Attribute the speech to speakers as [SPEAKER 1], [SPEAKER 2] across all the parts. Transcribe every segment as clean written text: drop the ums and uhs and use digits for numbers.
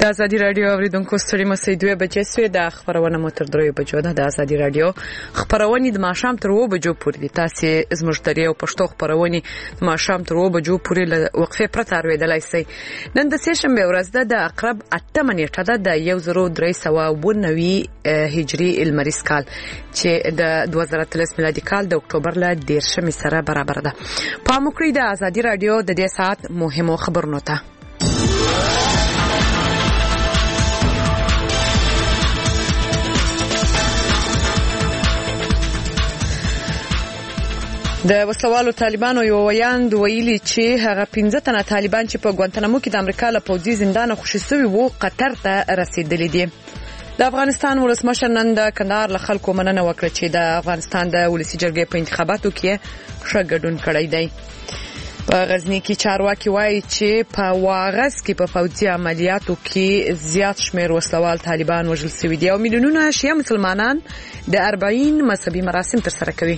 [SPEAKER 1] د ازادي رادیو اوریدونکو ستړي مسئ 2 بجې سوی د خبرونه مو تر 3 بجو ده. د ازادي رادیو خبرونه د ماښام تر 2 بجو پورې دي. تاسو زموږ د ریو پښتو خبرونه د ماښام تر 2 بجو پورې له وقفه پرته اوریدلای شئ. نن د سېشنبه ورځ ده د اقرب 8 نیټه ده د 1390 هجری المریز کال چې د 2013 میلادي کال د اکتوبر له 10 سره برابر ده. په موکري د ازادي رادیو د دې ساعت مهمو خبرونو ته د وسلوالو طالبانو یو ویاند ویلي چې هغه 15 تنه طالبان چې په ګوانتنامو کې د امریکا له پوځي زندان خوشي شوي وو قطر ته رسیدلي دي. د افغانستان ولسمشر نن د کندهار له خلکو مننه وکړه چې د افغانستان د ولسی جرګې په انتخاباتو کې ښه ګډون کړی دی. په غزنی کې چارواکي وایي چې په واغز کې په فوجي عملیاتو کې زیات شمیر وسلوال طالبان وژل شوي دي او میلیونونه شیعه مسلمانان د 40 مذهبي مراسم ترسره کوي.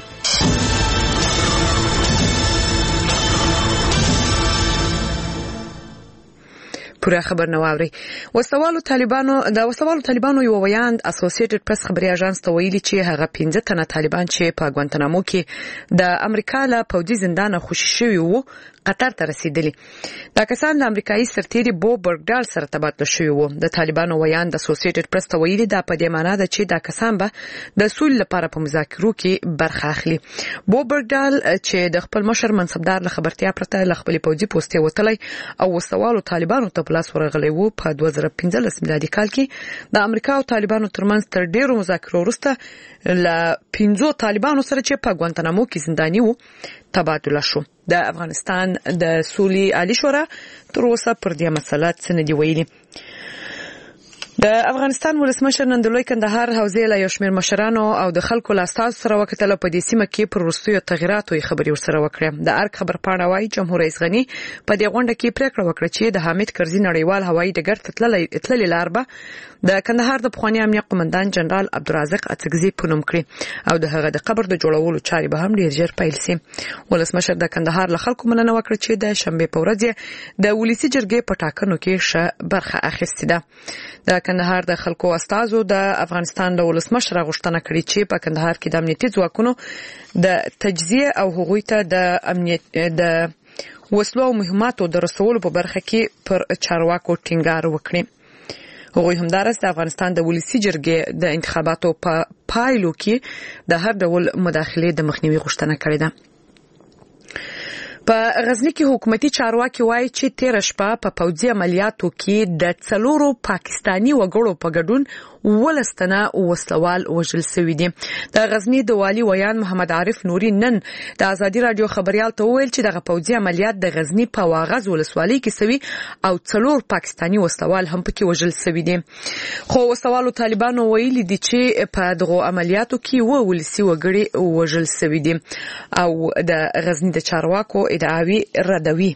[SPEAKER 1] پوره خبر نه واوري. وسلوالو طالبانو یو ویاند اسوسییټډ پریس خبري اژانس ته ویلي چې هغه 15 تنه طالبان چې په ګوانتنامو کې د امریکا له پوځي زندان خوشي شوي وو قطر ته رسیدلي. دا کسان د امریکایي سرتیري بو برګډال سره تبادله شوي وو. د طالبانو ویاند اسوسییټډ پریس ته ویلي دا په دې معنی ده چې دا کسان به د سولې لپاره په مذاکرو کې برخه اخلي. بو برګډال چې د خپل مشر منصبدار له خبرتیا پرته له خپل پوځي پوسټي وتلی او وسلوالو طالبانو ته پلاس ورغلی وو په 2015 میلادي کال کې د امریکا او طالبانو ترمنځ تر ډیرو مذاکرو وروسته له 15 طالبانو سره چې په ګوانتنامو کې زنداني وو تبادله شو. د افغانستان د سولې عالی شورا تر اوسه پر دې مسله څه نه دی ویلي. د افغانستان ولسمشر نن د لوی کندهار حوزې له یو شمېر مشرانو او د خلکو له استازو سره وکتل په دې سیمه کې پر وروستیو تغیراتو خبري ورسره وکړه. د ارګ خبر پاڼه وايي جمهور رئیس غنی په دې غونډه کې پریکړه وکړه چې د حامد کرزي نړیوال هوایي ډګر ته تللې لار به د کندهار د پخوانی امنیت قومندان جنرال عبدالرزاق اڅکزي په نوم کړي او د هغه د قبر د جوړولو چارې به هم ډیر ژر پیل شي. ولسمشر د کندهار له خلکو مننه وکړه چې د شنبه په ورځ د ولسی جرګې په ټاکنو کې ښه برخه اخیستې ده. د کندهار د خلکو استازو د افغانستان د ولسمشر غوښتنه کړې چې په کندهار کې د امنیتي ځواکونو د تجزیه او هغوی ته د امنیت د وسلو او مهماتو د رسولو په برخه کې پر چارواکو ټینګار وکړي. هغوی همدارس د افغانستان د ولسی جرګې د انتخاباتو په پایلو کې د هر ډول مداخلې د مخنیوي غوښتنه کړې ده. په غزنی کې حکومتي چارواکي وایي چې تیر شپه په پوځي عملیاتو کې د 4 پاکستانی وګړو په ګډون ولستنه وسلوال وژل شوي دي. د غزنی د والي ویان محمد عارف نوري نن د ازادي رادیو خبريال ته ویل چې دغه پوځي عملیات د غزنی په واغز ولسوالۍ کې شوي او 4 پاکستانی وسلوال هم پکې وژل شوي دي. خو وسلوالو طالبانو ویلي دي چې په دغه عملیاتو کې ولسی وګړي وژل شوي دي او د غزنی د چارواکو ادعاوی ردوي.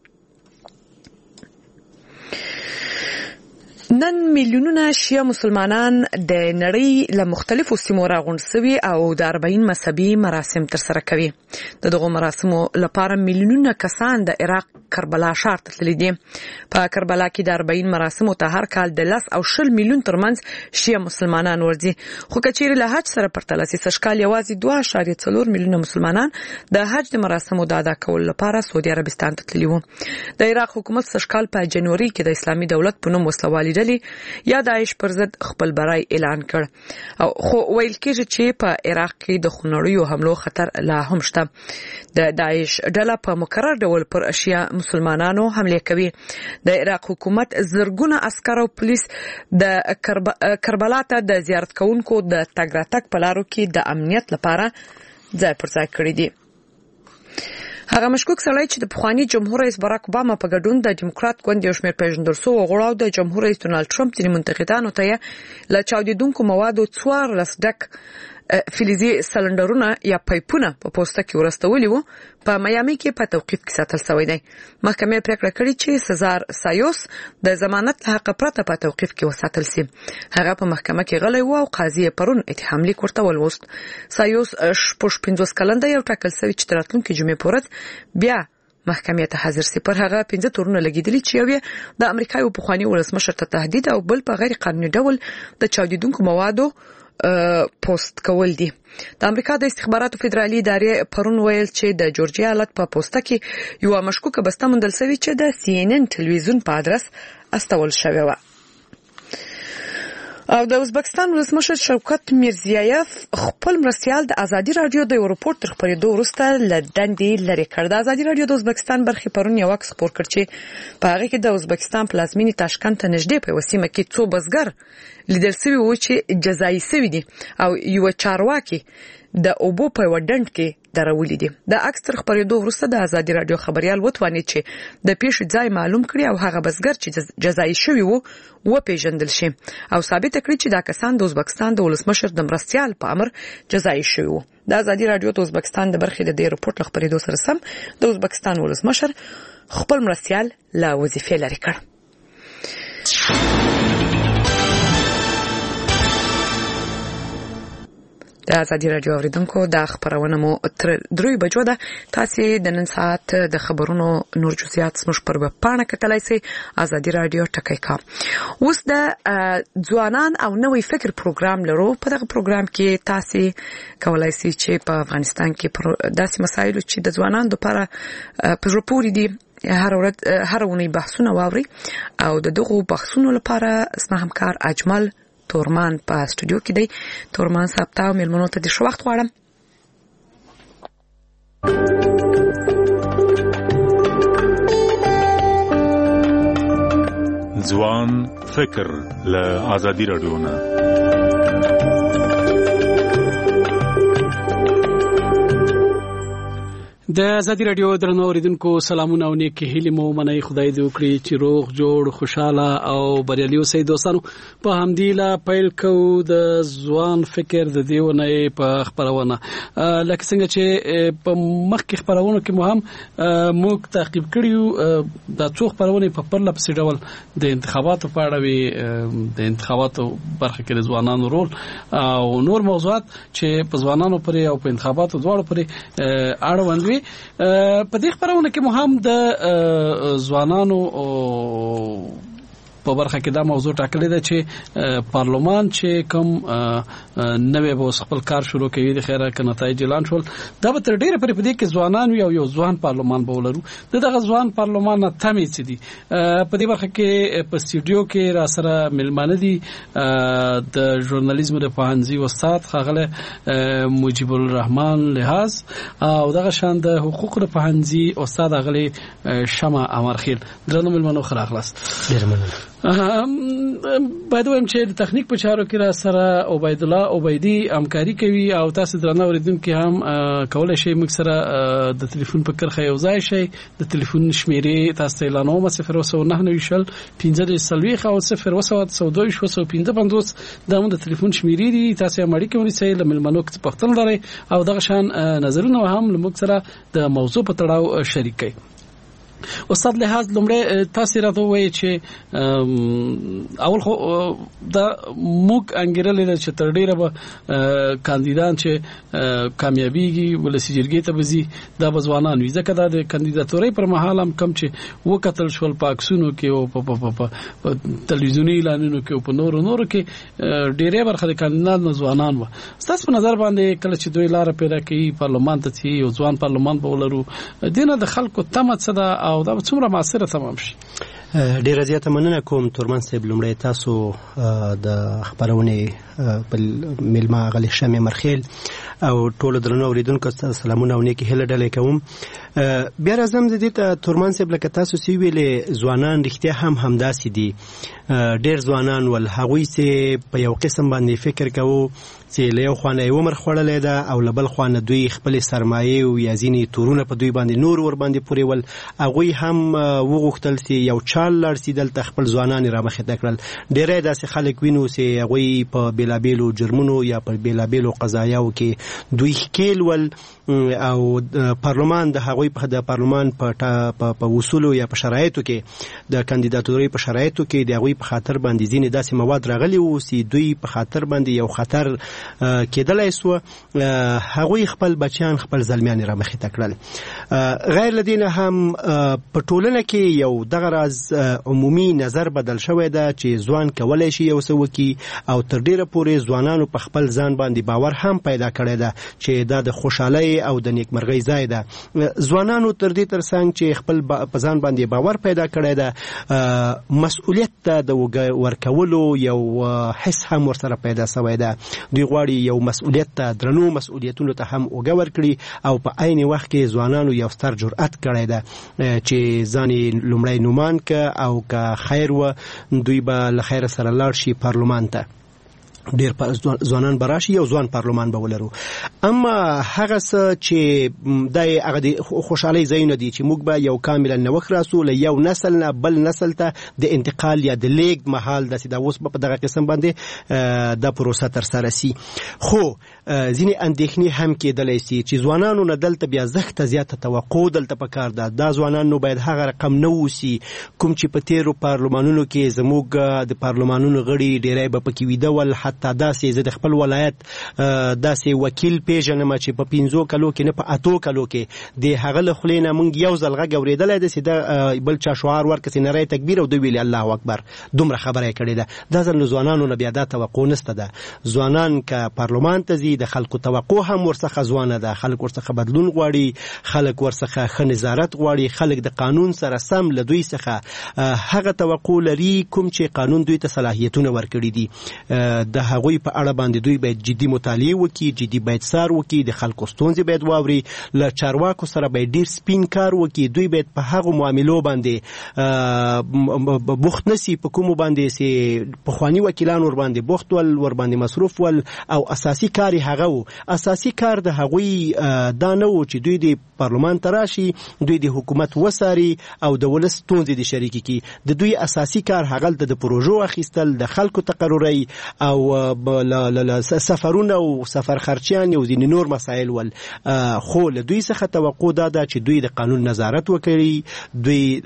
[SPEAKER 1] نن میلیونونه شیعه مسلمانان د نړۍ له مختلفو سیمو راغونډ شوي او د 40 مذهبي مراسم ترسره کوي. دغه مراسمو لپاره میلیونونه کسان د عراق کربلا ښار ته تللي دي. په کربلا کې د 40 مراسمو ته هر کال د 10 او 20 میلیون ترمنځ شیعه مسلمانان ورځي. خو کچېرې له حج سره پرتله سي سشکال یوازې 2.4 میلیونه مسلمانان د حج د مراسمو د ادا کولو لپاره سعودي عربستان ته تللي وو. د عراق حکومت سشکال په جنوري کې د اسلامي دولت په نوم وسلوالي یا داعش پر ضد خپل برای اعلان کړ او خو ویل کېږي چې په عراق کې د خونړیو حملو خطر لا هم شته. د داعش ډله په مکرر ډول پر اشیا مسلمانانو حمله کوي. د عراق حکومت زرګونه عسكر او پولیس د کربلا ته د زیارت کوونکو د تګ راتګ په لارو کې د امنیت لپاره ځای پر ځای کړی دي. هغه مشکوک سړی چې د پخوانی جمهور رئیس باراک اوباما په ګډون د ډیموکرات ګوند یو شمېر پیژندل شوي غړو د جمهور رئیس ډونالد ټرمپ د منتقدانو ته له چاودیدونکو موادو 14 ډک فلزي سلندرونه یا پایپونه په پوسټه کې ورستولي وو. په میامي کې په توقیف کې ساتل شوی دی. محکمې پریکړه کړې چې سزار سایوس د ضمانت له حق پرته په توقیف کې وساتل شي. هغه په محکمه کې غلی و او قاضي پرون اتهام لیک ورته ولوست. سایوس 15 کلن دی او ټاکل شوی چې راتلونکي جمعې پورې بیا محکمې ته حاضر سي. پر هغه 15 تورونه لګیدلي چې یو د امریکا یو پخوانی ولسمشر ته تهدید او بل په غیر قانوني ډول د چاودیدونکو موادو پوسټ کول دي. د امریکا د استخباراتو فدرالي ادارې پرون ویل چې د جورجیا ایالت په پوسټه کې یو مشکوکه بسته موندل شوې چې د CNN ټلویزیون په ادرس استول شوې و. او د ازبکستان ولسمشر شوکت میرزیایف خپل مرستیال د ازادي رادیو د یو رپورت تر خپرېدو وروسته له دندې لرې کړ. د ازادي رادیو د ازبکستان برخې پرون یو عکس خپور کړ چې په هغه کې د ازبکستان پلازمینې تاشکند ته نږدې په وسیمه کې څو بزګر لیدل شوي وو چې جزایي شوي دي او یو چارواکي د اوبو په وډنډ کې درولې دي. د عکس تر خبرېدو وروسته د ازادي رادیو خبريال وتوانید چې د پیښې ځای معلوم کړي او هغه بزګر چې جزایي شوی وو پیژندل شي او ثابت کړي چې دا کسان د ازبکستان د ولسمشر د مرستيال په امر جزایي شوی وو. د ازادي رادیو د ازبکستان د برخې د دې رپورت خبرېدو سره سم د ازبکستان ولسمشر خپل مرستيال لا وظیفه لري کړ. د ازادي رادیو اوریدونکو د خبرونه مو تر 3 بجو ده. تاسو د نن ساعت د خبرونو نور جزئیات سمش پر پاڼه کتلای شئ ازادي رادیو ټکی کا. اوس د ځوانان او نوې فکر پروګرام لرو. په دغه پروګرام کې تاسو کولای شئ چې په افغانستان کې داسې مسایل چې د ځوانانو لپاره په ژوپوري دي هر ونی بحثونه واوري او د دغه بحثونو لپاره زما همکار اجمل تورمان په استودیو کې دی. تورمان صاحب ته ملمنو ته د شو وخت غواړم.
[SPEAKER 2] ځوان فکر له ازادي رادیو نه.
[SPEAKER 3] د ازادي رادیو درنو اوریدونکو سلامونه او نیک هیله مو منئ. خدای دې وکړي چې روغ جوړ خوشاله او بریالي اوسئ. دوستانو په همدیلا پیل کو د ځوان فکر د دیونه په خبرونه لکه څنګه چې په مخکې خبرونه کې مو هم موږ تعقیب کړیو د څو خبرونه په پرله پسې ډول د انتخاباتو په اړه وی د انتخاباتو برخه کې د ځوانانو رول او نور موضوعات چې په ځوانانو پرې او په انتخاباتو دواړو پرې اړوند وي. په دې خبرونه کې مو هم د ځوانانو په برخه کې دا موضوع ټاکلې ده چې پارلمان چې کوم نوې به خپل کار شروع کوي د خیره ک نتایج اعلان شول دا به تر ډیره پرې په دې کې ځوانان وي او یو ځوان پارلمان به ولرو. دغه ځوان پارلمان نه تمې چي دي په دې برخه کې په استودیو کې را سره ملمانه دي د ژورنالیزم د پوهنځي استاد خغله مجيب الرحمن لحاظ او دغه شان د حقوق د پوهنځي استاد غلي شمع امرخیل. درنو ملمنو خره خلاص ډیر مننه. باید وایم چې د تخنیک په چارو کې را سره عبید الله عبیدی همکاري کوي او تاسو درنه اوریدونکو هم کولای شئ موږ سره د ټلیفون په کرخه یو ځای شئ. د ټلیفون شمیرې تاسو اعلانوم 019 15 سلويخ او 0 دا د ټلیفون شمیرې دي. تاسو هم اړیکه ونیسئ له ملمنو کې پښتون لري او دغه شان نظرونه هم موږ سره د موضوع په تړاو شریک کړئ. استاد لحاظ لمړی تاسو راته وایي چې اول خو دا موږ انګیرل چې تر ډیره به کاندیدان چې کامیابیږي ولسی جرګې ته بزي دا ځوانان وي ځکه دا د کاندیداتوري پر مهال هم کم چې وکتل شول پاکسونو کې او په تلویزیونی اعلانونو کې او په نورو کې ډیره برخه د کاندیدانو ځوانان و. تاسو په نظر باندې کله چې دوی لار پیدا کوي پارلمان ته چې یو ځوان پارلمان به ولرو دینه د خلکو تمه څه ده او دا څومره معاصره تمام شي؟
[SPEAKER 4] ډیر زیاته مننه کوم تورمان صاحب. لومړی تاسو د خبرونه په ملما غلی شمع مرخیل او ټول درنو اوریدونکو سلامونه او نیکی هله ډلې کوم. بیا راځم د دې تورمان صاحب لکه تاسو سی ویلې ځوانان رښتیا هم همداسې دي. ډیر ځوانان ول هغوی چې په یو قسم باندې فکر کوو چې له یو خوانه عمر خړلې ده او له بل خوانه دوی خپل سرمایه او یازینی تورونه په دوی باندې نور ور باندې پوري ول هغوی هم وغوښتل چې یو چال لاړ سي دلته خپل ځوانان را مخې ته کړل. ډېری داسې خلک وینو چې هغوی په بېلابېلو جرمونو یا په بېلابېلو قضایاو کې دوی ښکېل ول او پارلمان د هغوی د پارلمان په اصولو یا په شرایطو کې د کاندیداتورۍ په شرایطو کې د هغوی په خاطر باندې ځینې داسې مواد راغلي وو چې دوی په خاطر باندې یو خطر کېدلی سو. هغوی خپل بچیان خپل زلمیان را مخې ته کړل. غیر له دې نه هم په ټولنه کې یو دغه راز عمومي نظر بدل شوی ده چې ځوان کولی شي یو څه وکړي او تر ډېره پورې ځوانانو په خپل ځان باندې باور هم پیدا کړی ده چې دا د خوشحالۍ او د نیکمرغۍ ځای ده. ځوانانو تر دې ترڅنګ چې خپل په ځان باندې باور پیدا کړی ده مسؤلیت ته د ورکولو یو حس هم ورسره پیدا شوی ده. دوی غواړي یو مسؤلیت ته درنو مسؤلیتونو ته هم اوږه ورکړي او په عین وخت کې ځوانانو یو ستر جرأت کړی ده چې ځان یې لومړی نومان که او که خیر و دوی به له خیره سره لاړ شي پارلمان ته. ډېر ځوانان به راشي یو ځوان پارلمان به ولرو. اما هغه څه چې د هغه د خوشحالۍ ځایونه دي چې موږ به یو کاملا نوښت راسو له یو نسل نه بل نسل ته د انتقال یا د لیږد مهال داسې دا اوس به په دغه قسم باندې دا پروسه ترسره سي. خو ځینې اندېښنې هم کېدلی سي چې ځوانانو نه دلته بیا زښته زیاته توقع دلته پکار ده. دا ځوانان نو باید هغه رقم نه اوسي کوم چې په تېرو پارلمانونو کې زموږ د پارلمانونو غړي ډېری به پکې ویده ول. حتی داسې زه د خپل ولایت داسې وکیل پیژنم چې په 5 کلو کې نه په 8 کلو کې د هغه له خولې نه موږ یو ځل غږ اورېدلی ده چې د بل چا شعار ورکړي نری تکبیر او دوی ویلي الله اکبر. دومره خبره یې کړې ده. دا ځل له ځوانانو نه بیا دا توقع نشته ده. ځوانان که پارلمان ته ځي د خلکو توقع هم ورڅخه ځوانه ده. خلک ورڅخه بدلون غواړي، خلک ورڅخه ښه نظارت غواړي، خلک د قانون سره سم له دوی څخه هغه توقع لري کوم چې قانون دوی ته صلاحیتونه ورکړي دي. د هغوی په اړه باندې دوی باید جدي مطالعه وکړي، جدي باید څار وکړي، د خلکو ستونزې باید واوري، له چارواکو سره باید ډیر سپین کار وکړي. دوی باید په هغو معاملو باندې بوخت نسی په کومو باندې چې پخواني وکیلان ور باندې بوخت ول، ور باندې مصروف ول او اساسي کار هغه و. اساسي کار د هغوی دا نه و چې دوی د پارلمان ته راشي، دوی د حکومت وساري او د ولس ستونزې د شریکي کی. د دوی اساسي کار هغه د پروژو اخیستل، د خلکو تقرری او سفرونه او سفر خرچیان او ځینې نور مسایل ول. خو له دوی څخه توقع ده چې دوی د قانون نظارت وکړي، دوی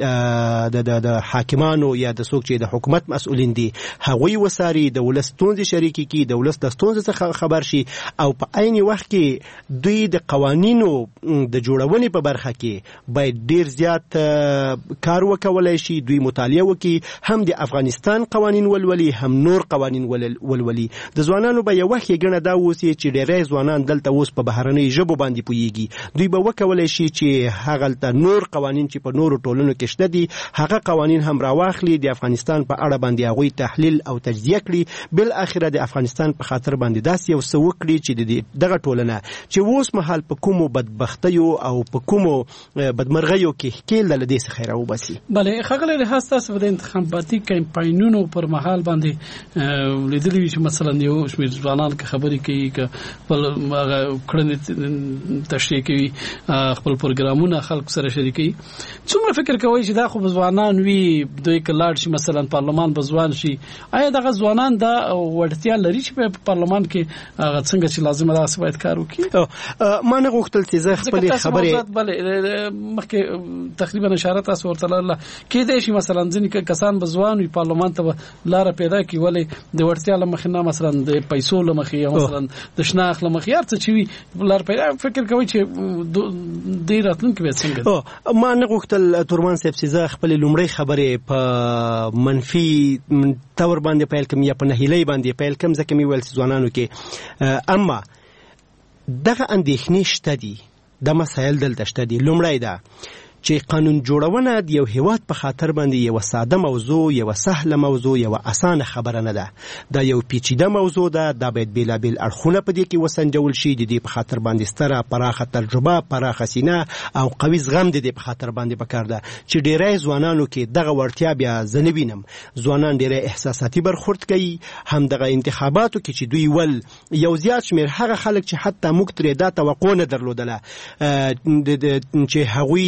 [SPEAKER 4] د حاکمانو یا د څوک چې د حکومت مسؤلین دي هغوی وساري، د ولس ستونزې شریکي کی، د ولس د ستونزې څخه خبر شي او په عین وخت کې دوی د قوانینو د جوړونې په برخه کې باید ډیر زیات کار وکولای شي. دوی مطالعه وکړي، هم د افغانستان قوانین ولولي، هم نور قوانین ولولي. د ځوانانو به یو وخت ګڼه دا اوسي چې ډېری ځوانان دلته اوس په بهرنۍ ژبو باندې پوهیږي. دوی به وکولای شي چې هغه نور قوانین چې په نورو ټولنو کې شته دي هغه قوانین هم راواخلي، د افغانستان په اړه باندې هغوی تحلیل او تجزیه کړي، بل اخره د افغانستان په خاطر باندې داسې یو څه وکړي چې دغه ټولنه چې اوس مهال په کومو بدبختیو او په کومو بدمرغیو کې ښکېل له دې څخه راوباسي. بله
[SPEAKER 3] ښاغلی ریاض، تاسو د انتخاباتي کمپاینونو پر مهال باندې لیدلی وي چې مثلا یو شمېر ځوانان که خبرې کوي، که خپل کړنې تشریح کوي، خپل پروګرامونه خلکو سره شریکوي. څومره فکر کوئ چې دا خو به ځوانان وي، دوی که لاړ شي مثلا پارلمان به ځوان شي، آیا دغه ځوانان دا وړتیا لري چې په پارلمان کې هغه څنګه چې لازمه ده هسې باید کار وکړي؟
[SPEAKER 4] ما نه غوښتل چې زه خپلې خبرې
[SPEAKER 3] مخکې تقریبا اشاره تاسو ورته لرله. کېدای شي مثلا ځینې کسان به ځوان وي پارلمان ته به لاره پیدا کړي، ولې د وړتیا له مخې نه، مثلا د پیسو له مخې یا مثلا د شناخت له مخې هر څه چې وي لاره پیدا. فکر کوئ چې دې راتلونکي به څنګه؟
[SPEAKER 4] ما نه غوښتل تورمان صاحب چې زه خپلې لومړۍ خبرې په منفي تور باندې پیل کړم یا په نهیلۍ باندې پیل کړم، ځکه مې ویل چې ځوانانو کې اما دغه اندېښنې شته دي، د مسایل دلته شته دي. لومړی ده چې قانون جوړونه د یو هیواد په خاطر باندې یو ساده موضوع، یو سهله موضوع، یو اسانه خبره نه ده. دا یو پیچیده موضوع ده. دا باید بیلابیل اړخونه په دې کې وسنجول شي. د دې په خاطر باندې ستره پراخه تجربه، پراخه سینه او قوي زغم د دې په خاطر باندې پکار ده چې ډېری ځوانانو کې دغه وړتیا بیا زه نه وینم. ځوانان ډېری احساساتي برخورد کوي. هم دغه انتخاباتو کې چې دوی ول یو زیات شمېر هغه خلک چې حتی موږ ترې دا توقع نه درلودله چې هغوی د یو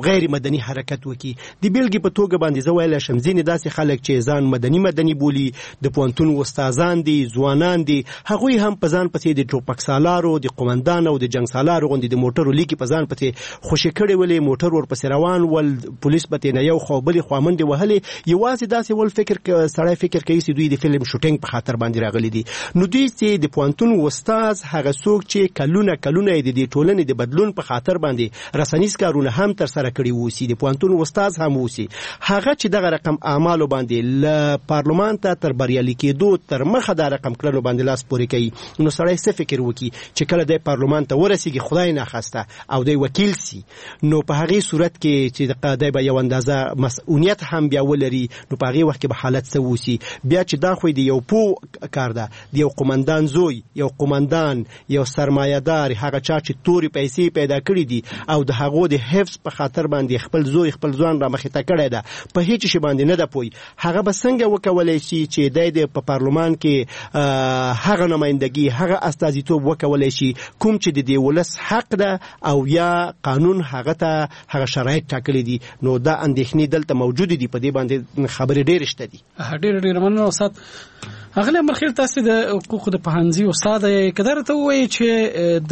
[SPEAKER 4] غیر مدني حرکت وکړي. د بیلګې په توګه باندې زه ویلی شم ځینې داسې خلک چې ځان مدني بولي، د پوهنتون استادان دي، ځوانان دي، هغوی هم په ځان پسې د ټوپک سالارو، د قومندان او د جنګ سالارو غوندې د موټرو لیکې په ځان پسې خوشې کړې ولې، موټر ورپسې روان ول، پولیس به ترې نه یو خوا بلې خوا منډې وهلې. یوازې داسې ول سړی فکر کوي چې دوی د فلم شوټینګ په خاطر باندې راغلي دي. نو دوی چې د پوهنتون استاد هغه څوک چې کلونه د دې ټولنې د بدلون په خاطر باندې رسنیز کارونه هم تر سره کړي ووسی، د پوهنتون استاد هم ووسی، هغه چې دغه رقم اعمالو باندې له پارلمان ته تر بریالي کېدو تر مخه دا رقم کړلو باندې لاس پورې کوي، نو سړی څه فکر وکړي چې کله د پارلمان ته ورسیږي خدای ناخواسته او د وکیل سي، نو په هغې صورت کې چې د به یو اندازه مسؤلیت هم بیا ولري، نو په هغې وخت کې به حالت څه ووسی. بیا چې دا خو د یو پوه کار ده، د یو قومندان زوی، یو قومندان، یو سرمایه‌دار، هغه چا چې تورې پیسې پیدا کړې دي او د هغو د حفظ په خاطر باندې خپل زوی خپل ځوان را مخې ته کړی ده، په هیڅ شي باندې نه ده پوی، هغه به څنګه وکولی شي چې د په پارلمان کې هغه نمایندګي، هغه استازیتوب وکولی شي کوم چې د دې ولس حق ده او یا قانون هغه ته هغه شرایط ټاکلي دي. نو دا اندېښنې دلته موجود دي، په دې باندې خبرې ډېرې شته دي.
[SPEAKER 3] ډېر مننه استاد. اغلی مرخیل، تاسو د حقوقو د پوهنځي استاد یې، که درته ووایي چې د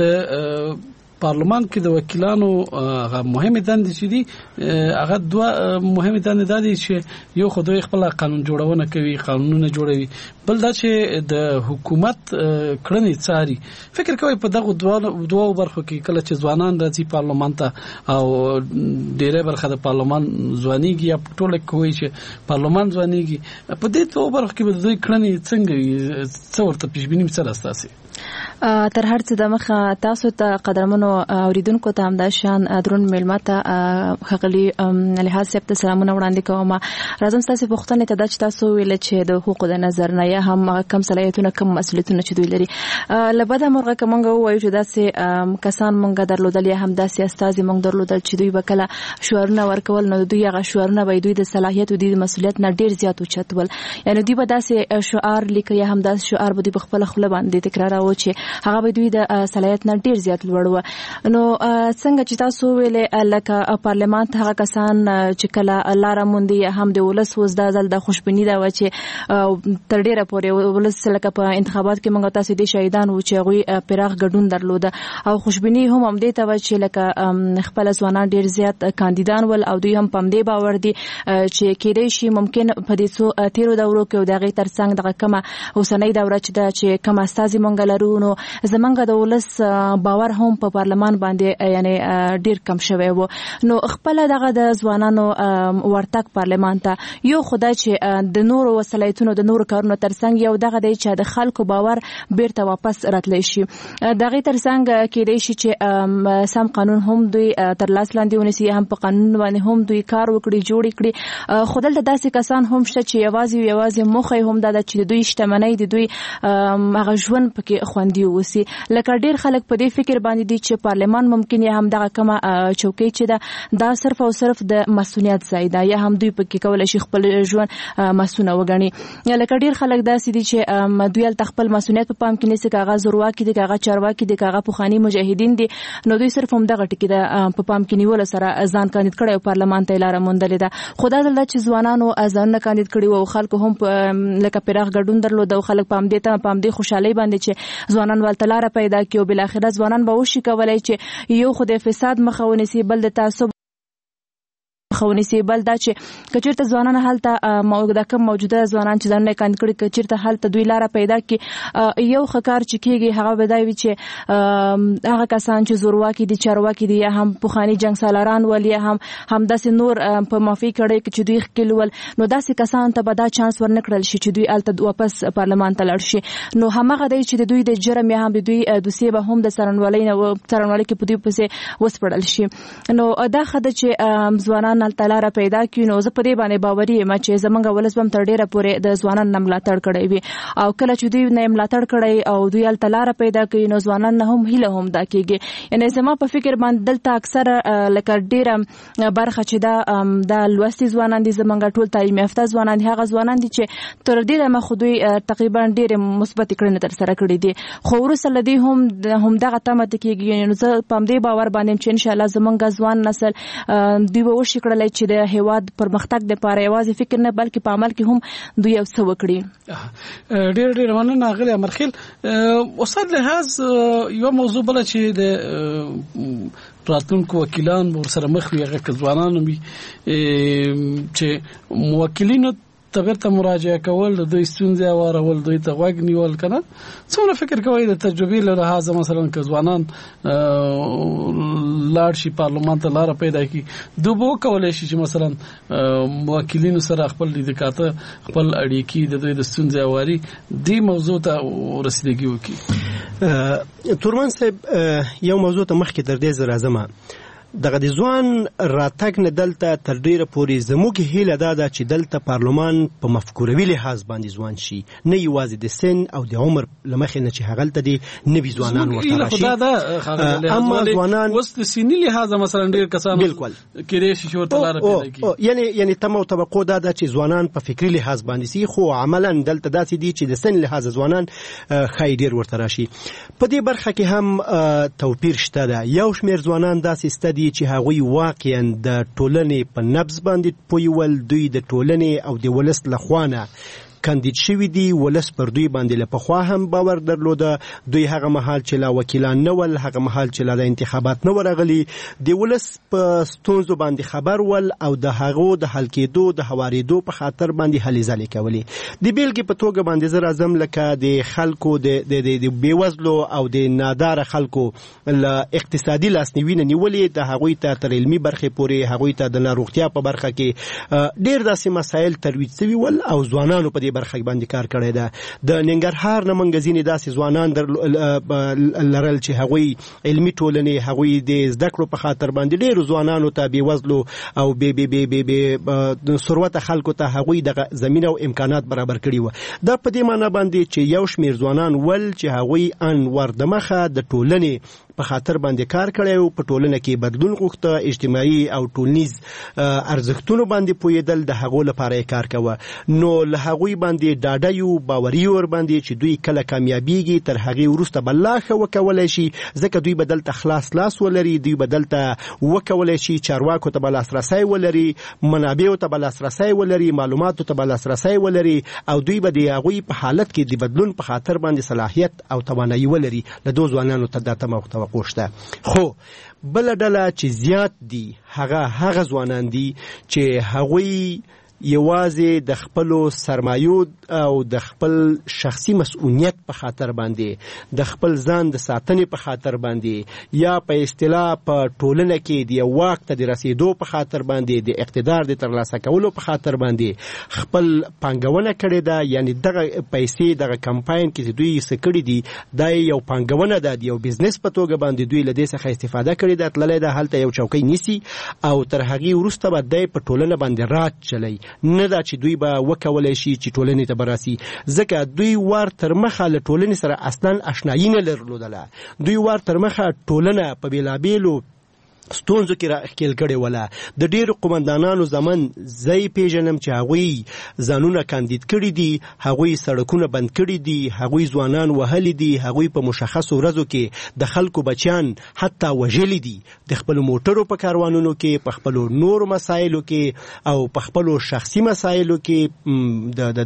[SPEAKER 3] پارلمان کې د وکیلانو هغه مهمه دندې چې دي، هغه دوه مهمه دندې دي چې یو خو دوی خپل قانون جوړونه کوي، قانونونه جوړوي، بل دا چې د حکومت کړنې څاري. فکر کوي په دغه دوه برخو کې کله چې ځوانان راځي پارلمان ته او ډېرې برخه د پارلمان ځوانيږي یا ټوله کوي چې پارلمان ځوانيږي، په دې دوه برخو کې به دوی کړنې څنګه څه ورته پیش بینی څه راستاسي؟
[SPEAKER 5] تر هر څه د مخه تاسو ته قدرمنو اوریدونکو ته هم د شان درون میلمه ته خغلی لحاظ صاحب ته سلامونه وړاندې کوم. راځم تاسو پوښتنه ته د تاسو ویل چې د حقوقو د نظر نه یا هم کم صلاحیتونه کم مسؤلیتونه چې دوی لري، لبدا مرغه کومه وایو چې داسې کسان مونږ درلودل یا هم داسې استاد مونږ درلودل چې دوی وکړه شعارونه ورکول، نو دوی هغه شعارونه به دوی د صلاحیت او د مسؤلیت نه ډیر زیات اوچتول، یعنی دوی به داسې شعار لیکي یا هم داسې شعار به په خپل خپل باندې تکرارو چې هغه به دوی د صلاحیت نه ډیر زیات لوړ و. نو څنګه چې تاسو ویلې لکه پارلمان ته هغه کسان چې کله لاره موندي هم د ولس وزدا ځل د خوشبینی دا و چې تر ډیره پورې ولس لکه په انتخابات کې موږ تاسو د شهیدان و چې غوي پراخ ګډون درلوده او خوشبینی هم دې ته و چې لکه خپل ځوانان ډیر زیات کاندیدان ول او دوی هم پم دې باور دي چې کېدای شي ممکن په دې څو تیرو دورو کې دغه ترڅنګ دغه کمه اوسنۍ دوره چې کم استازي مونږ لرو، نو زمونږ د ولس باور هم په پارلمان باندې یعنی ډیر کم شوی و. نو خپل دغه د ځوانانو ورتک پارلمان ته یو خدای چې د نورو وسایلونو د نورو کارونو ترڅنګ یو دغه دی چې د خلکو باور بیرته واپس راتلی شي، دغه ترڅنګ کېدای شي چې سم قانون هم دوی تر لاس لاندې ونیسي، هم په قانون باندې هم دوی کار وکړي جوړ کړي. خدای د داسې کسان هم شته چې یوازې مخه هم د چې دوی شتمنۍ د دوی هغه ژوند پکې خوندي وسی. لکه ډیر خلک په دې فکر باندې دي چې پارلمان ممکن یا هم دغه کمه چوکۍ چې دا صرف او صرف د مسؤلیت ځای ده یا هم دوی پکې کولای شي خپل ژوند مسؤونه وګڼي. لکه ډیر خلک داسې دي چې دوی خپل مسؤلیت په پام کې نیسي، کاغذ ورواکي دي، کاغذ چارواکي دي، کاغذ پوخانی مجاهدین دي، نو دوی صرف هم دغه ټکی ده په پام کې نیول سره ځان کاندید کړي او پارلمان ته لاره موندلې ده. خدای دې چې ځوانانو ځان کاندید کړي او خلکو هم لکه پراخ ګډون درلود او خلک پام دې خوشحالي باندې چې ځوانان ولتلاره پیدا کیو، بل اخر ځوانان به وشي کولای چې یو خو د فساد مخه ونیسي، بل د تعصب خونیسي، بل دا چې کچیرته ځوانان حالت موجوده ځوانان چې ځان نه کاند کړي کچیرته حالت دوی لاره پیدا کی یو خکار چې کیږي هغه بدایي چې هغه کسان چې زورواکي دي چارواکي دي یا هم پوخانی جنگ سالاران ولی هم داسې نور په معافي کړي چې دوی خلول، نو داسې کسان ته به دا چانس ورنکړل شي چې دوی الته واپس پارلمان ته لاړ شي. نو همغه دی چې دوی د جرم یا هم دوی دوسیه به هم د څرنوالۍ کې په دوی پسې وسپړل شي. نو دا خدای چې ځوانان هلته لار پیدا کړي نو زه په دې باندې باوري یم چې زمونږ ولس هم تر ډیره پورې د ځوانانو ملاتړ کړی وي او کله چې دوی نه ملاتړ کړی او دوی هلته لار پیدا کوي نو ځوانان نه هم هیله هم دا کیږي یعنی زما په فکر باندې دلته اکثر لکه ډیره برخه چې دا لوستي ځوانان دي زمونږ ټول تعلیم یافته ځوانان دي هغه ځوانان دي چې تر ډیره مخ دوی تقریبا ډیره مثبت کړنې تر سره کړې دي خو وروسته لدی هم دغه تمه کېږي نو زه په دې باور باندې چې ان شاء الله زمونږ ځوان نسل دوی به وشي کړلی چې د هیواد پرمختګ لپاره یوازې فکر نه بلکې په عمل کې هم دوی یو څه وکړي.
[SPEAKER 3] ډېر مننه غلی امرخیل. استاد لحاظ یو موضوع بل چې د راتلونکو وکیلان ورسره مخ وي هغه ځوانان وي چې موکلینو تبر ته مراجعه کول د دوی ستونزې اورول دوی ته غوږ نیول کنه څومره فکر کوي د تجربې له لحاظه مثلا که ځوانان لاړ شي پارلمان ته لار پیدا کی دوی کولای شي چې مثلا موکلینو سره خپل لیدکاته خپل اړیکې د دوی د ستونزې اوري دی موضوع ته ورسیدګي وکي.
[SPEAKER 4] تورمان صاحب یو موضوع ته مخکې تر دې راځم دغه د ځوان راتګ نه دلته تر ډیره پورې زموږ هیله ده چې دلته پارلمان په مفکوروي لحاظ باندې ځوان شي نه یوازې د سن او د عمر لمخې نه چې هغلته دي نوي ځوانان ورته راشي اما ځوانان
[SPEAKER 3] اوس د سني لحاظ مثلا ډیر کسان
[SPEAKER 4] بالکل
[SPEAKER 3] کېدای شي ورته لار پیدا کړي
[SPEAKER 4] یعنی تمو توقع ده چې ځوانان په فکری لحاظ باندې سي خو عملا دلته داسې دي چې د سن لحاظ ځوانان خای ډیر ورته راشي. په دې برخه کې هم توپیر شته ده. یو شمېر ځوانان داسې ستدي چې هغوی واقعا د ټولنې په نبض باندې پویول دوی د ټولنې او د ولس لخوانه کاندید شوی دی ولس پر دوی باندې له پخوا هم باور درلوده دوی هغه مهال چې لا وکیلان نه ول هغه مهال چې لا د انتخابات نه ورغلي د ولس په ستونزو باندې خبر ول او د هغو د حل کېدو د هواریدو په خاطر باندې هلې ځلې کولې. د بیلګې په توګه باندې زه راځم لکه د خلکو د بېوزلو او د ناداره خلکو له اقتصادي لاسنیوي نه نیولې د هغوی ته تر علمي برخې پورې هغوی ته د ناروغتیا په برخه کې ډېر داسې مسایل ترویج شوي ول او ځوانانو په دې برخه باندې کار کړی ده. د ننګرهار نه منځ ځینې داسې ځوانان لرل چې هغوی علمي ټولنې هغوی د زده کړو په خاطر باندې ډېرو ځوانانو ته بېوزلو او بې ثروته خلکو ته هغوی دغه زمینه او امکانات برابر کړي وو. دا په دې معنی باندې چې یو شمېر ځوانان ول چې هغوی ان وردمخه د ټولنې په خاطر باندې کار کړی او په ټولنه کې بدلون غوښته اجتماعي او ټولنیز ارزښتونو باندې پوهېدل د هغو لپاره یې کار کوه نو له هغوی باندې ډاډه یو باوري ور باندې چې دوی کله کامیابیږي تر هغې وروسته به لا ښه وکولی شي ځکه دوی به دلته خلاص لاس ولري دوی به دلته وکولی شي چارواکو ته به لاسرسی ولري منابعو ته به لاسرسی ولري معلوماتو ته به لاسرسی ولري او دوی به د هغوی په حالت کې د بدلون په خاطر باندې صلاحیت او توانایي ولري له دو ځوانانو ته دا تمه وشته. خو بل ډله چې زیات دي هغه ځوانان دي چې هغوی یوازې د خپلو سرمایو او د خپل شخصي مسؤلیت په خاطر باندې د خپل ځان د ساتنې په خاطر باندې یا په اصطلاح په ټولنه کې د یو واک ته د رسیدو په خاطر باندې د اقتدار د ترلاسه کولو په خاطر باندې خپل پانګونه کړې ده. یعنی دغه پیسې دغه کمپاین کې دوی څه کړي دي دا یو پانګونه ده یو بزنس په توګه باندې دوی له دې څخه استفاده کړې ده تللی ده هلته یو چوکۍ نیسي او تر هغې وروسته به دی په ټولنه باندې راج چلی نه دا چې دوی به وکولی شي چې ټولنې ته به راسي ځکه دوی وار تر مخه له ټولنې سره اصلا اشنایي نه لرلودله. دوی وار تر مخه ټولنه په بېلابېلو ستونزو کې راښکېل کړې وله. د ډېرو قومندانانو زمن زه یې پېژنم چې هغوی ځانونه کاندید کړي دي هغوی سړکونه بند کړي دي هغوی ځوانان وهلي دي هغوی په مشخصو ورځو کې د خلکو بچیان حتی وژلي دي د خپلو موټرو په کاروانونو کې په خپلو نورو مسایلو کې او په خپلو شخصي مسایلو کې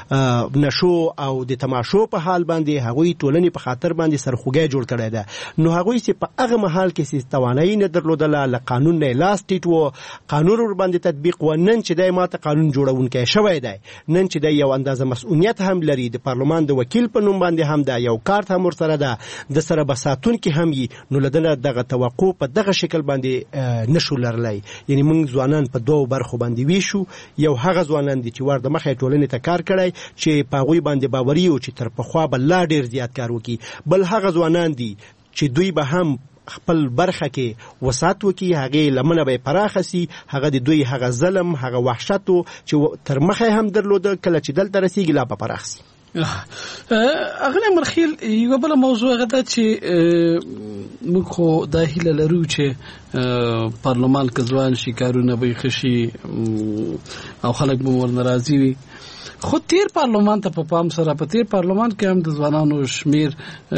[SPEAKER 4] د نشو او د تماشو په حال باندې هغوی ټولنې په خاطر باندې سرخوږی جوړ کړی ده. نو هغوی چې په هغه مهال کې توانایي نه درلودله له قانون نه لاس ټیټ و قانون ور باندې تطبیق و نن چې دی ماته قانون جوړونکی شوی دی نن چې دی یو اندازه مسؤلیت هم لري د پارلمان د وکیل په نوم باندې هم ده یو کارت هم ورسره ده د سره به ساتونکي هم وي نو له دنه دغه توقع په دغه شکل باندې نشو لرلی. یعنی موږ ځوانان په دوو برخو باندې ویشو یو هغه ځوانان دي چې ور د مخه ټولنې ته کار کړی چې په هغوی باندې باوري و چې تر پخوا به لا ډېر زیات کار وکړي بل هغه ځوانان دي چې دوی به هم خپل برخه کې وسات وکي هغه لمنه به پراخه سي هغه د دوی هغه ظلم هغه وحشت چې تر مخه هم درلود کله چې دلته رسیدي لا به پراخ سي.
[SPEAKER 3] اغلی مرخیل یو بل موضوع غدا چې موږ خو د هیله لرو چې پارلمان کې ځوان شي کارونه به خشي او خلک به ور ناراضي وي خو تیر پارلمان ته په پام سره په تیر پارلمان کې هم د ځوانانو شمیر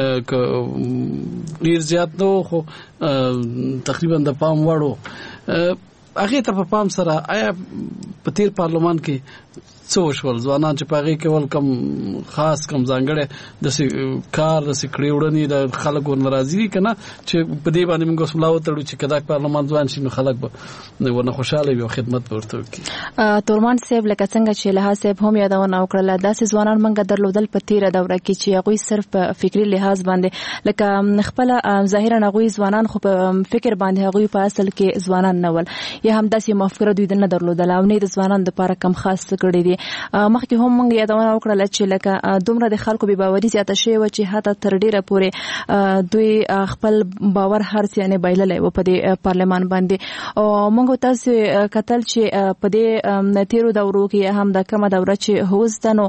[SPEAKER 3] ډیر زیات نو خو تقریبا د پام وړو هغه ته په پام سره آیا په تیر پارلمان کې څو شول ځوانان چې پاغي کول کم خاص کم ځانګړي د کار د سکړې وړنی د خلکو ناراضي کنه چې په دې باندې موږ سملا وتړو چې کدا پارلمان ځوان شي نو خلک به ورنه خوشاله وي او خدمت ورته کوي.
[SPEAKER 5] تورمان صاحب لکه څنګه چې له صاحب هم یادونه وکړه داسې ځوانان موږ درلودل په تیر دوره کې چې هغه صرف په فکری لحاظ باندې لکه خپل ظاهرا هغه ځوانان خو په فکر باندې هغه په اصل کې ځوانان نه ول یا هم داسې مفکوره دوی نه درلودل او نه د ځوانان لپاره کم خاص کړی دي. مخکې هم موږ یادونه وکړه چې لکه دومره د خلکو به باوري زیاته شي و چې حتی تر ډیره پورې دوی خپل باور هرڅ یعنی بایللې و په دې پارلمان باندې او موږ تاسو کتل چې په دې تیرو دورو کې هم د کومه دوره چې هوستنو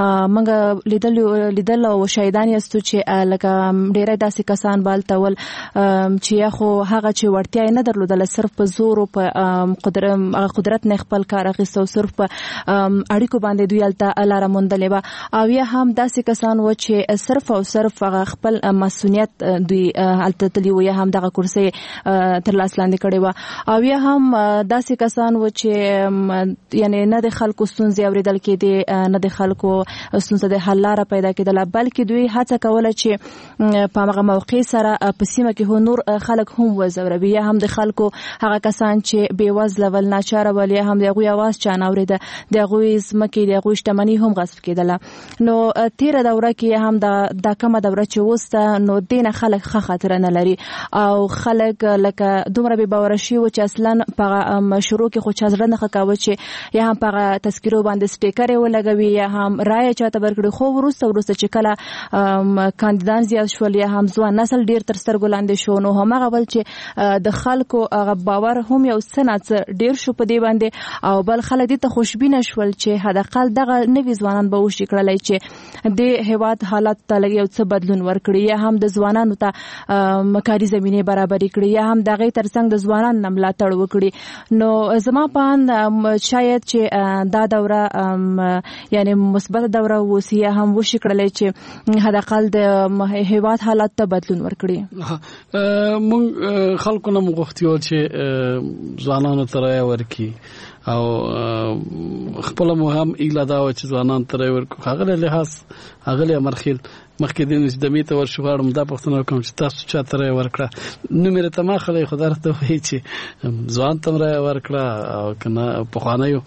[SPEAKER 5] موږ لیدل او شاهدان یاستو چې لکه ډیره داسې کسان بالتول چې خو هغه چې ورتیا نه درلودل صرف په زور او په قدرت نه خپل کار اخیستو صرف په اړیکو باندې دوی الته لاره موندلې و او یا هم داسې کسان و چې صرف او صرف خپل مسؤلیت دوی الته تلی و یا هم دغه کرسي تر لاس لاندې کړي و او یا هم داسې کسان و چې یعنی نه د خلکو ستونزې اوریدل کېدي نه د خلکو ستونزې د حل لاره پیدا کېدله بلکې دوی هڅه کوله چې په هغه موقع سره په سیمه کې نور خلک هم وزوروي یا هم د خلکو هغه کسان چې بې وزله ول ناچاره ول یا هم د هغوی اواز چا نه اورېده د هغوی ځمکې د هغوی شتمني هم غصب کېدله. نو تیره دوره کې هم دا کومه دوره چې وسته نو دینه خلک ښه خاطره نه لري او خلک لکه دومره بې باوره شوي و چې اصلا په شروع کې خو چا زړه نه ښه کاوه چې یا هم په تذکرو باندې سټیکر یې ولګوي یا هم رایه چاته ورکړي خو وروسته چې کله کاندیدان زیات شول یا هم ځوان نسل ډیر تر سترګو لاندې شو نو هماغه بل چې د خلکو هغه باور هم یو څه نه ډیر شو په دې باندې او بل خلک دې ته خوشبینه شول چې حداقل دغه نوي ځوانان به وشي کړلی چې د هیواد حالت ته لږ یو څه بدلون ورکړي یا هم د ځوانانو ته کاري زمینې برابرې کړي یا هم د هغې تر څنګ د ځوانانو نه ملاتړ وکړي. نو زما په اند شاید چې دا دوره یعنی مثبت دوره اوسي یا هم وشي کړلی چې حداقل د هیواد حالت ته بدلون ورکړي.
[SPEAKER 3] موږ خلکو نه غوښتي و چې ځوانانو ته رایه ورکړي او خپل مهم ایله دا و چې ځوانان ته رایه ورکړو هغه لحاظ هغه مرخیل مخکې د دمې ته ورشو غواړم دا پوښتنه وکړم چې تاسو چا ته رایه ورکړه نو مې راته ما خلای خو درته وایي چې ځوان ته رایه ورکړه او کنه پخوانیو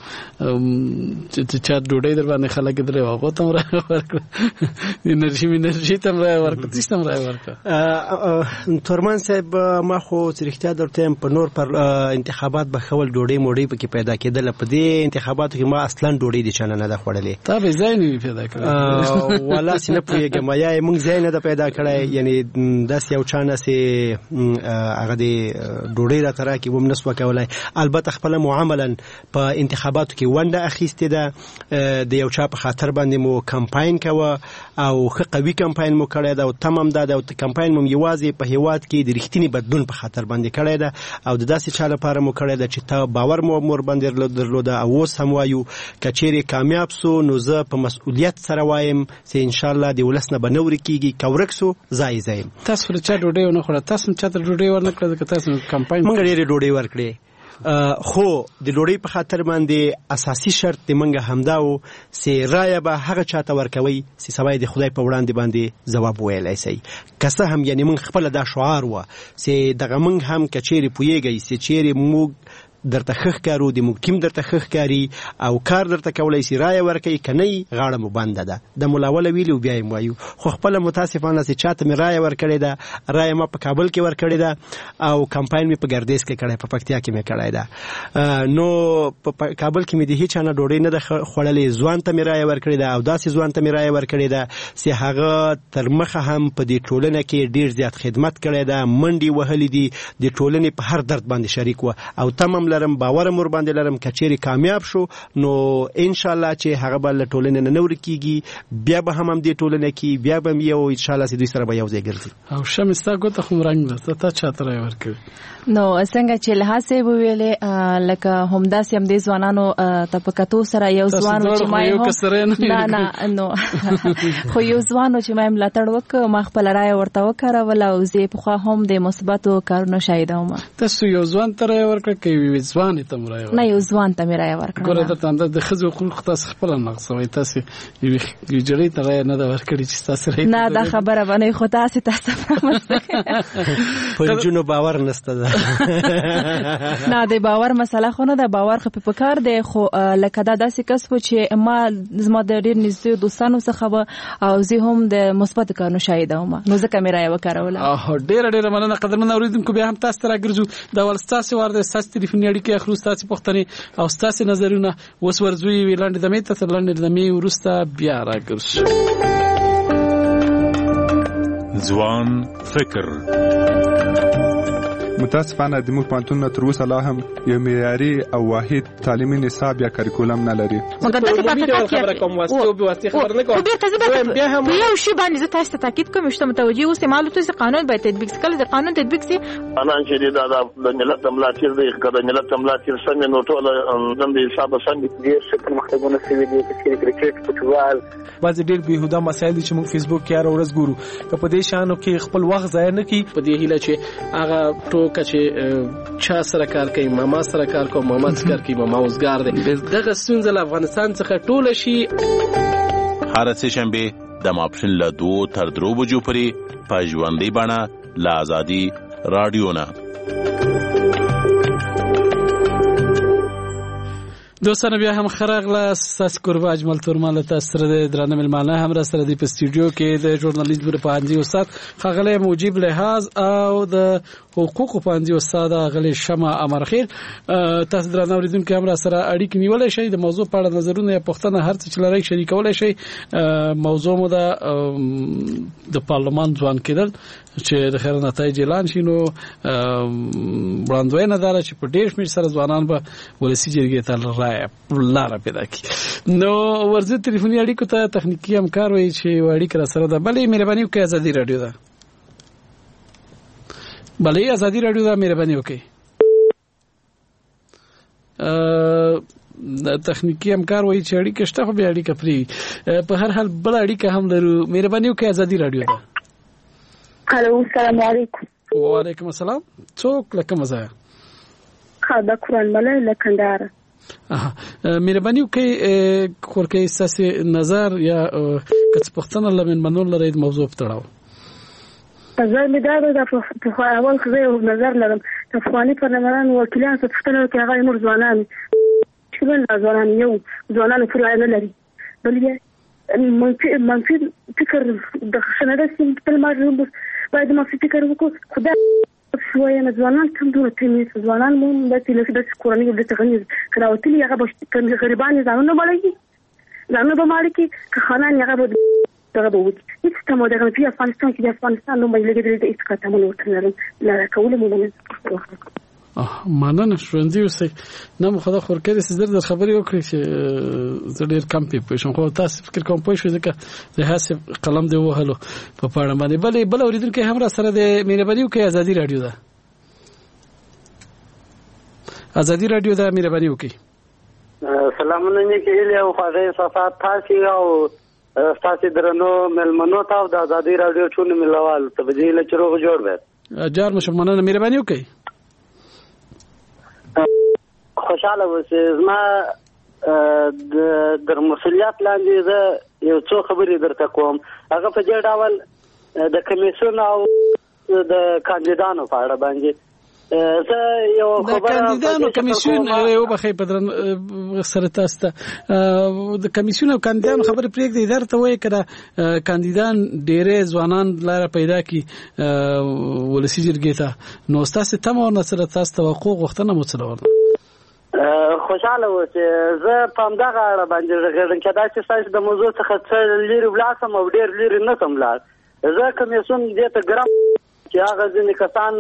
[SPEAKER 3] چې چا ډوډۍ در باندې خلک درې هغه ته رایه ورکړه انرژي ته رایه ورکړه تاسو ته رایه ورکړه.
[SPEAKER 4] تورمان صاحب ما خو رښتیا درته په نور پر انتخابات به خول ډوډۍ موډۍ پکې پیدا کېدل په دې انتخاباتو کې ما اصلا ډوډۍ دي چانه نه ده خوړلې
[SPEAKER 3] تا به ځای نه پیدا کړی
[SPEAKER 4] ولا سینه پوهېږم یا موږ ځای نه ده پیدا کړی یعنی داسې یو چا نسې هغه د ډوډۍ راته راکړي وم نسوه کولی البته خپله مو عملا په انتخاباتو کې ونډه اخیستې ده د یو چا په خاطر باندې مو کمپاین کوه او ښه قوي کمپاین مو کړی ده او تم هم دا ده او کمپاین مو یوازې په هیواد کې د رښتینې بدلون په خاطر باندې کړی ده او د داسې چا لپاره مو کړی ده چې ته باور مو باندې درلوده او اوس هم وایو که چیرې کامیاب سو نو زه په مسؤلیت سره وایم چې انشاءالله د ولس نه به نه ورکېږي که ورک سو ځای ځایم.
[SPEAKER 3] تاسو چا ډوډۍ ونه خوړه تاسو چاته ډوډۍ ورنه کړه که تاسو کمپاین
[SPEAKER 4] موږ ډېرې ډوډۍ ورکړې خو د ډوډۍ په خاطر باندې اساسي شرط د منګه همدا و چې رایه به هغه چاته ورکوي چې سبا د خدای په وړاندې باندې ځواب ویلی شي که څه هم یعنی موږ خپله دا شعار وه چې دغه موږ هم که چیرې پوهېږئ چې چیرې موږ درته خخ کارو د موږ ټیم درته خخ کاری او کار درته کولای شي رائے ورکړي کني غاړه مو بند ده د ملاول ویلو بیا یې وایو خو خپل متاسفانه چې چاته مې رائے ورکړي ده رائے ما په کابل کې ورکړي ده او کمپاین مې په ګردیز کې کړی په پکتیا کې مې کړی ده نو په کابل کې مې د هیڅ نه ډوډۍ نه ده خوړلې ځوان ته مې رائے ورکړي ده او داسې ځوان ته مې رائے ورکړي ده چې هغه تر مخه هم په دې ټولنه کې ډیر زیات خدمت کړی ده منډي وهلې دي د ټولنې په هر درد باندې شریک و او تمام لرم باور مور باندې لرم کچېری کامیاب شو نو ان شاء الله چې هغه بل ټولنه نه نور کیږي بیا به هم دې ټولنه کې بیا به یو ان شاء الله چې دوی سره به یو ځای ګرځي او
[SPEAKER 3] شمستا ګوته خو رنګ ده ته چاته راي ورکړي
[SPEAKER 5] نو څنګه چې له هڅه ویلې لکه همداسې هم د ځوانانو تپکاتو سره یو ځوان چې ما نه نو خو یو ځوان چې ما ملاتړ وک ما خپل راي ورته وکړول او زه په خو هم د مثبتو کارونو شاهد وم
[SPEAKER 3] تاسو یو ځوان ته راي ورکړ کې یو ځوان ته راي
[SPEAKER 5] نه یو ځوان ته راي ورکړ
[SPEAKER 3] ګوره ته د خزو حقوق تاسو خپل نقصوي تاسو یو جړې ته راي نه دا ورکړي چې تاسو راي
[SPEAKER 5] نه دا خبره باندې خو تاسو
[SPEAKER 4] په جنو باور نشته
[SPEAKER 5] نه د باور مسله خو نه د باور خو په کار دی خو لکه دا داسې کس و چې ما زما د ډیر نږدې دوستانو څخه او زه هم د مثبت کارونو شاهد وم نو ځکه مې راي وکړوله
[SPEAKER 3] ډیر مننه قدرمن اوریدونکو بیا هم تاسو ته راګرځو دا ول تاسو ورته تاسو ټلیفوني اړیکې اخلو تاسو پوښتنې او تاسو نظرونه وس ورزوي ویلاند د میته تر لاندې د می ورسته بیا راګرځو
[SPEAKER 2] ځوان فکر
[SPEAKER 6] متاسفانه د موږ پانتون تر اوسه لا هم یو معیاري او واحد تعلیمي نصاب یا کریکولم نه لري
[SPEAKER 7] مګر د خبره کوم واسطه خبر نه کوم بیا هم یو شی باندې تاسو ته تاکید کوم چې متوجي اوسه معلومات چې قانون باید تطبیق کړي د قانون تطبیق سي
[SPEAKER 8] انا چې د ملت ملاتیر دی کله ملت ملاتیر سم نو ټول د حساب سم دي چې مختبونه سوي دي چې کرکټ فوتبال
[SPEAKER 9] بعض ډېر بهوده مسایل چې موږ فیسبوک کې هر ورځ ګورو په دې شانو کې خپل وخت ضایع نه کړي
[SPEAKER 3] په دې هیله چې هغه چې چا سره کار کوي ماما سره کار کوي ماما سره کار کوي ماما اوسګار دی دغه ستونزه له افغانستان څخه ټول شي
[SPEAKER 10] هر څه شنبه د ماپښین له 2 تر 3 بجو پورې په ژوندۍ بڼه له آزادي رادیو نه
[SPEAKER 3] دوستان بیا هم خراغله ساس قربا اجمل تورمال تاسو سره درانه ملمانه هم را سره د استودیو کې د ژورنالیزم په پانځي استاد خغله موجب لحاظ او د حقوق پانځي استاد غلي شمع امرخیل تاسو درانه اوریدونکو هم را سره اړیکې نیولای شئ د موضوع په اړه نظرونه یا پوښتنه هر څه چې لري شریکولای شئ موضوع مو د پارلمان ځوان کېدل چې د خیر نتایج اعلان شینو وړاندوینه دار چې په ډېر شمېر سره ځوانان به ولسی جرګې ته لاره پیدا کړي نو ورځ ټلیفوني اړیکو ته تخنیکی همکار وي چې اړیکه را سره ده بلې مهرباني وکړئ ازادي رادیو ده بلې ازادي رادیو ده مهرباني وکړئ تخنیکی همکار وایي چې اړیکه شته خو به اړیکه پری په هر حال بل اړیکه هم لرو مهرباني وکړئ ازادي رادیو ده
[SPEAKER 11] الو السلام علیکم
[SPEAKER 3] وعلیکم السلام څوک لکه مزه
[SPEAKER 11] خدا قرآن مله لکندار
[SPEAKER 3] مهرباني وکړئ خورکې ساسي نظر یا کڅ پښتنه لمن منول لري موضوع په تړاو
[SPEAKER 11] نظر می دا په اول خو نظر لرم افغاني پرلمان وکیلان څه پښتنه کې هغه نور ځوانان شول ځوانان یو ځوانان فرای نه لري بلې منفي فکر د خشنه سیم په ماجوب باید ما فکر وکړو خدای شويه ځوانان کوم دوه تیمې ځوانان مو د تلفي د کورنۍ د تغنیز کراوتلی هغه به غریبان ځانونه بلایي ځانونه به مالکي که خانان هغه به دغه به وي هیڅ تمو دغه په افغانستان کې د افغانستان نوم یې لګیدل د هیڅ کاته مونږ ترنه لا کول مو نه
[SPEAKER 3] مننه ژوندۍ اوسئ نه مو خدا خورکړي سیدر د خبرې وکړي چې زه ډېر کم پېښم خو تاسو فکر کوم پوه شئ ځکه د هڅې قلم دی وهلو په پاڼه باندې بل اوریدونکو هم را سره د مهرباني وکړئ ازادي رادیو ده ازادي رادیو ده مهرباني وکړئ
[SPEAKER 12] سلامونه کې له خواږه صفات تاسو او تاسو درنو ملمنو ته د ازادي رادیو چون ملوال تبدیل چروغ جوړ به
[SPEAKER 3] جار مشمنه مهرباني وکړئ
[SPEAKER 12] خوشاله اوسئ زما د مسؤلیت لاندې زه یو څو خبرې درته کوم هغه په دې ډول د کمیسیون او د کاندیدانو په اړه باندې زه یو خبره
[SPEAKER 3] کاندیدانو کمیسیون یو بخې پدرن سره تاسو ته د کمیسیون او کاندیدانو خبرې پرېږدي درته وایي کړه کاندیدان ډېرې ځوانان لاره پیدا کی ولسی جرګې ته نو تاسو ته مو نه سره تاسو توقع غوښتنه مو څه ورته
[SPEAKER 12] خوشاله و چې زه په همدغه اړه باندې غږېږم چې دا چې تاسو د موضوع څخه څه لري ولاړم او ډېر لري نه سم لاړ زه کمیسیون دې ته ګرام چې هغه ځینې کسان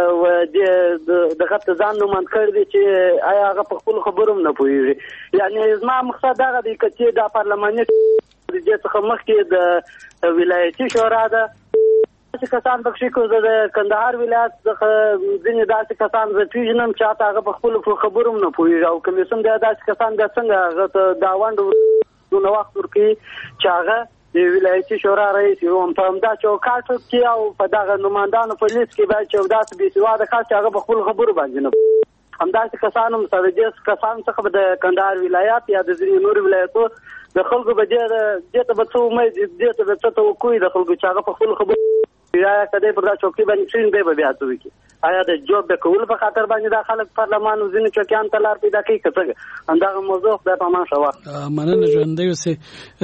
[SPEAKER 12] دغه ته ځان نوماند کړي دي چې آیا هغه په خپلو خبرو هم نه پوهېږي یعنې زما مقصد هغه دی که چې دا پارلماني دې څخه مخکې د ولایتي شورا ده داسې کسان پکښې کو زه د کندهار ولایت څخه ځینې داسې کسان زه پېژنم چې حتی هغه په خپلو خبرو هم نه پوهېږي او کمیسیون بیا داسې کسان بیا څنګه هغه ته دا ونډه دونه وخت ورکوي چې هغه د ولایتي شورا رئیس یو په همدا چوکاټ کې او په دغه نمایندانو په لیست کې باید چې داسې بېسواده کس چې هغه په خپلو خبرو باندې نه همداسې کسان هم د دې کسانو څخه به د کندهار ولایت یا د ځینې نورو ولایتو د خلکو به دې ته به څه امید دې ته به څه توقع وي د خلکو چې هغه په خپلو خبرو یا کدی پر دا چوکۍ باندې کښېني دی به بیا څه وکړي آیا د جوب د کولو په خاطر باندې دا خلک پارلمان ځینې چوکیانو ته لار پیدا کوي که څنګه همدغه موضوع خدای په امان ښه وه
[SPEAKER 3] مننه ژوندی اوسې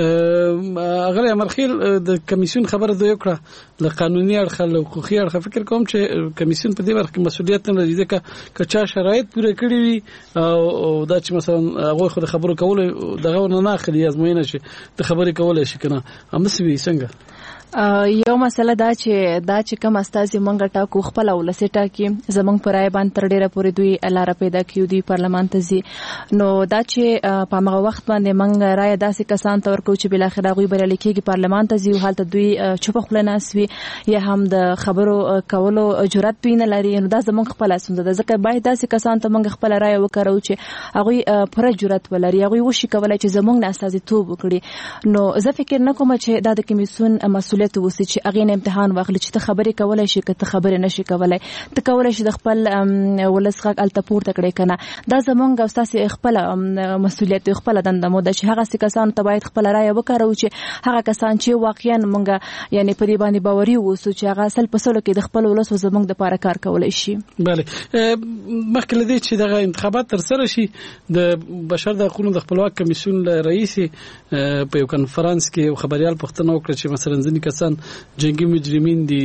[SPEAKER 3] اغلی امرخیل د کمیسیون خبره دوی وکړه له قانوني اړخه له حقوقي اړخه فکر کوم چې کمیسیون په دې برخه کې مسؤلیت نه لري ځکه که چا شرایط پوره کړي وي او دا چې مثلا هغوی خو د خبرو کولو دغه نه اخلي ازموینه شي د خبرې کولی شي که نه همداسې وي څنګه
[SPEAKER 5] یو مسله دا چې کوم استازي مونږ ټاکو خپل ولسی ټاکي زمونږ پر رای باندې تر ډیره پورې دوی لاره پیدا کیو دوی پارلمان ته ځي نو دا چې په هغه وخت باندې مونږ رای داسې کسان ته ورکو چې بل اخر هغه بریالي کیږي پارلمان ته ځي او حالت دوی چوپ خپل ناسوي یا هم د خبرو کولو جرأت دوی نه لري نو دا زمونږ خپل اسنده ده ځکه باید داسې کسان ته مونږ خپل رای وکړو چې هغه پر جرأت ولري هغه وشي کولای چې زمونږ نه استازي توب وکړي نو زه فکر نه کوم چې دا د کمیسیون مسؤلیت وسی چې هغه نه امتحان واخلي چې ته خبرې کولای شي که ته خبرې نشي کولای ته کولای شي د خپل ولسغه التپور تکړه کنه دا زمونږ استاد خپل مسؤلیت خپل دنده مو د چې هغه کسان ته باید خپل رائے وکړو چې هغه کسان چې واقعا مونږ یعنی په دې باندې باوري ووسو چې هغه اصل په سلو کې د خپل ولس زمونږ د لپاره کار کولای شي
[SPEAKER 3] bale مخکې لدی چې دغه انتخابات تر سره شي د بشر د حقوقو د خپلواک کمیسیون رئیس په یو کانفرنس کې خبريال پښتنه وکړه چې مثلا ځینې کسان جنگي مجرمین دي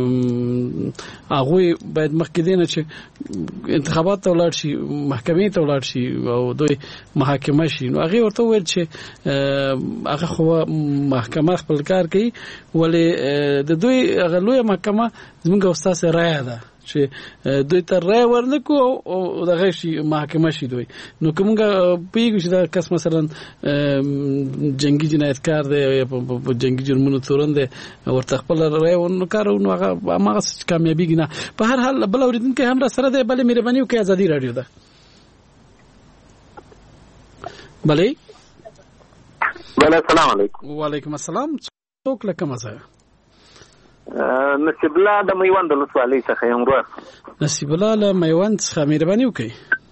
[SPEAKER 3] هغه باید مخکې دینه چې انتخابات ته ولاړ شي محکمې ته ولاړ شي او دوی محاکمه شي نو هغه ورته ویل چې هغه خو محکمه خپل کار کوي ولې د دوی هغه لوی محکمه زموږ استاد رائے ده چې دوی ته رائے ورنکو او دغه شي محاکمه شي دوی نو کومه پیګو چې دا کس مثلا جنگي جنایتکار دی یا په جنگي جرمونو تورن دی ورته خپل رائے ورنکارو نو هغه کامیابی نه په هر حال بل اوریدونکو هم را سره دی بلې مهرباني وکړئ ازادي رادیو ده بلې
[SPEAKER 8] السلام علیکم
[SPEAKER 3] وعلیکم السلام څوک لکه مزه
[SPEAKER 8] نصیب الله د میوند ولسوالۍ څخه یم ورور
[SPEAKER 3] نصیب الله له میوند څخه مهرباني وکړئ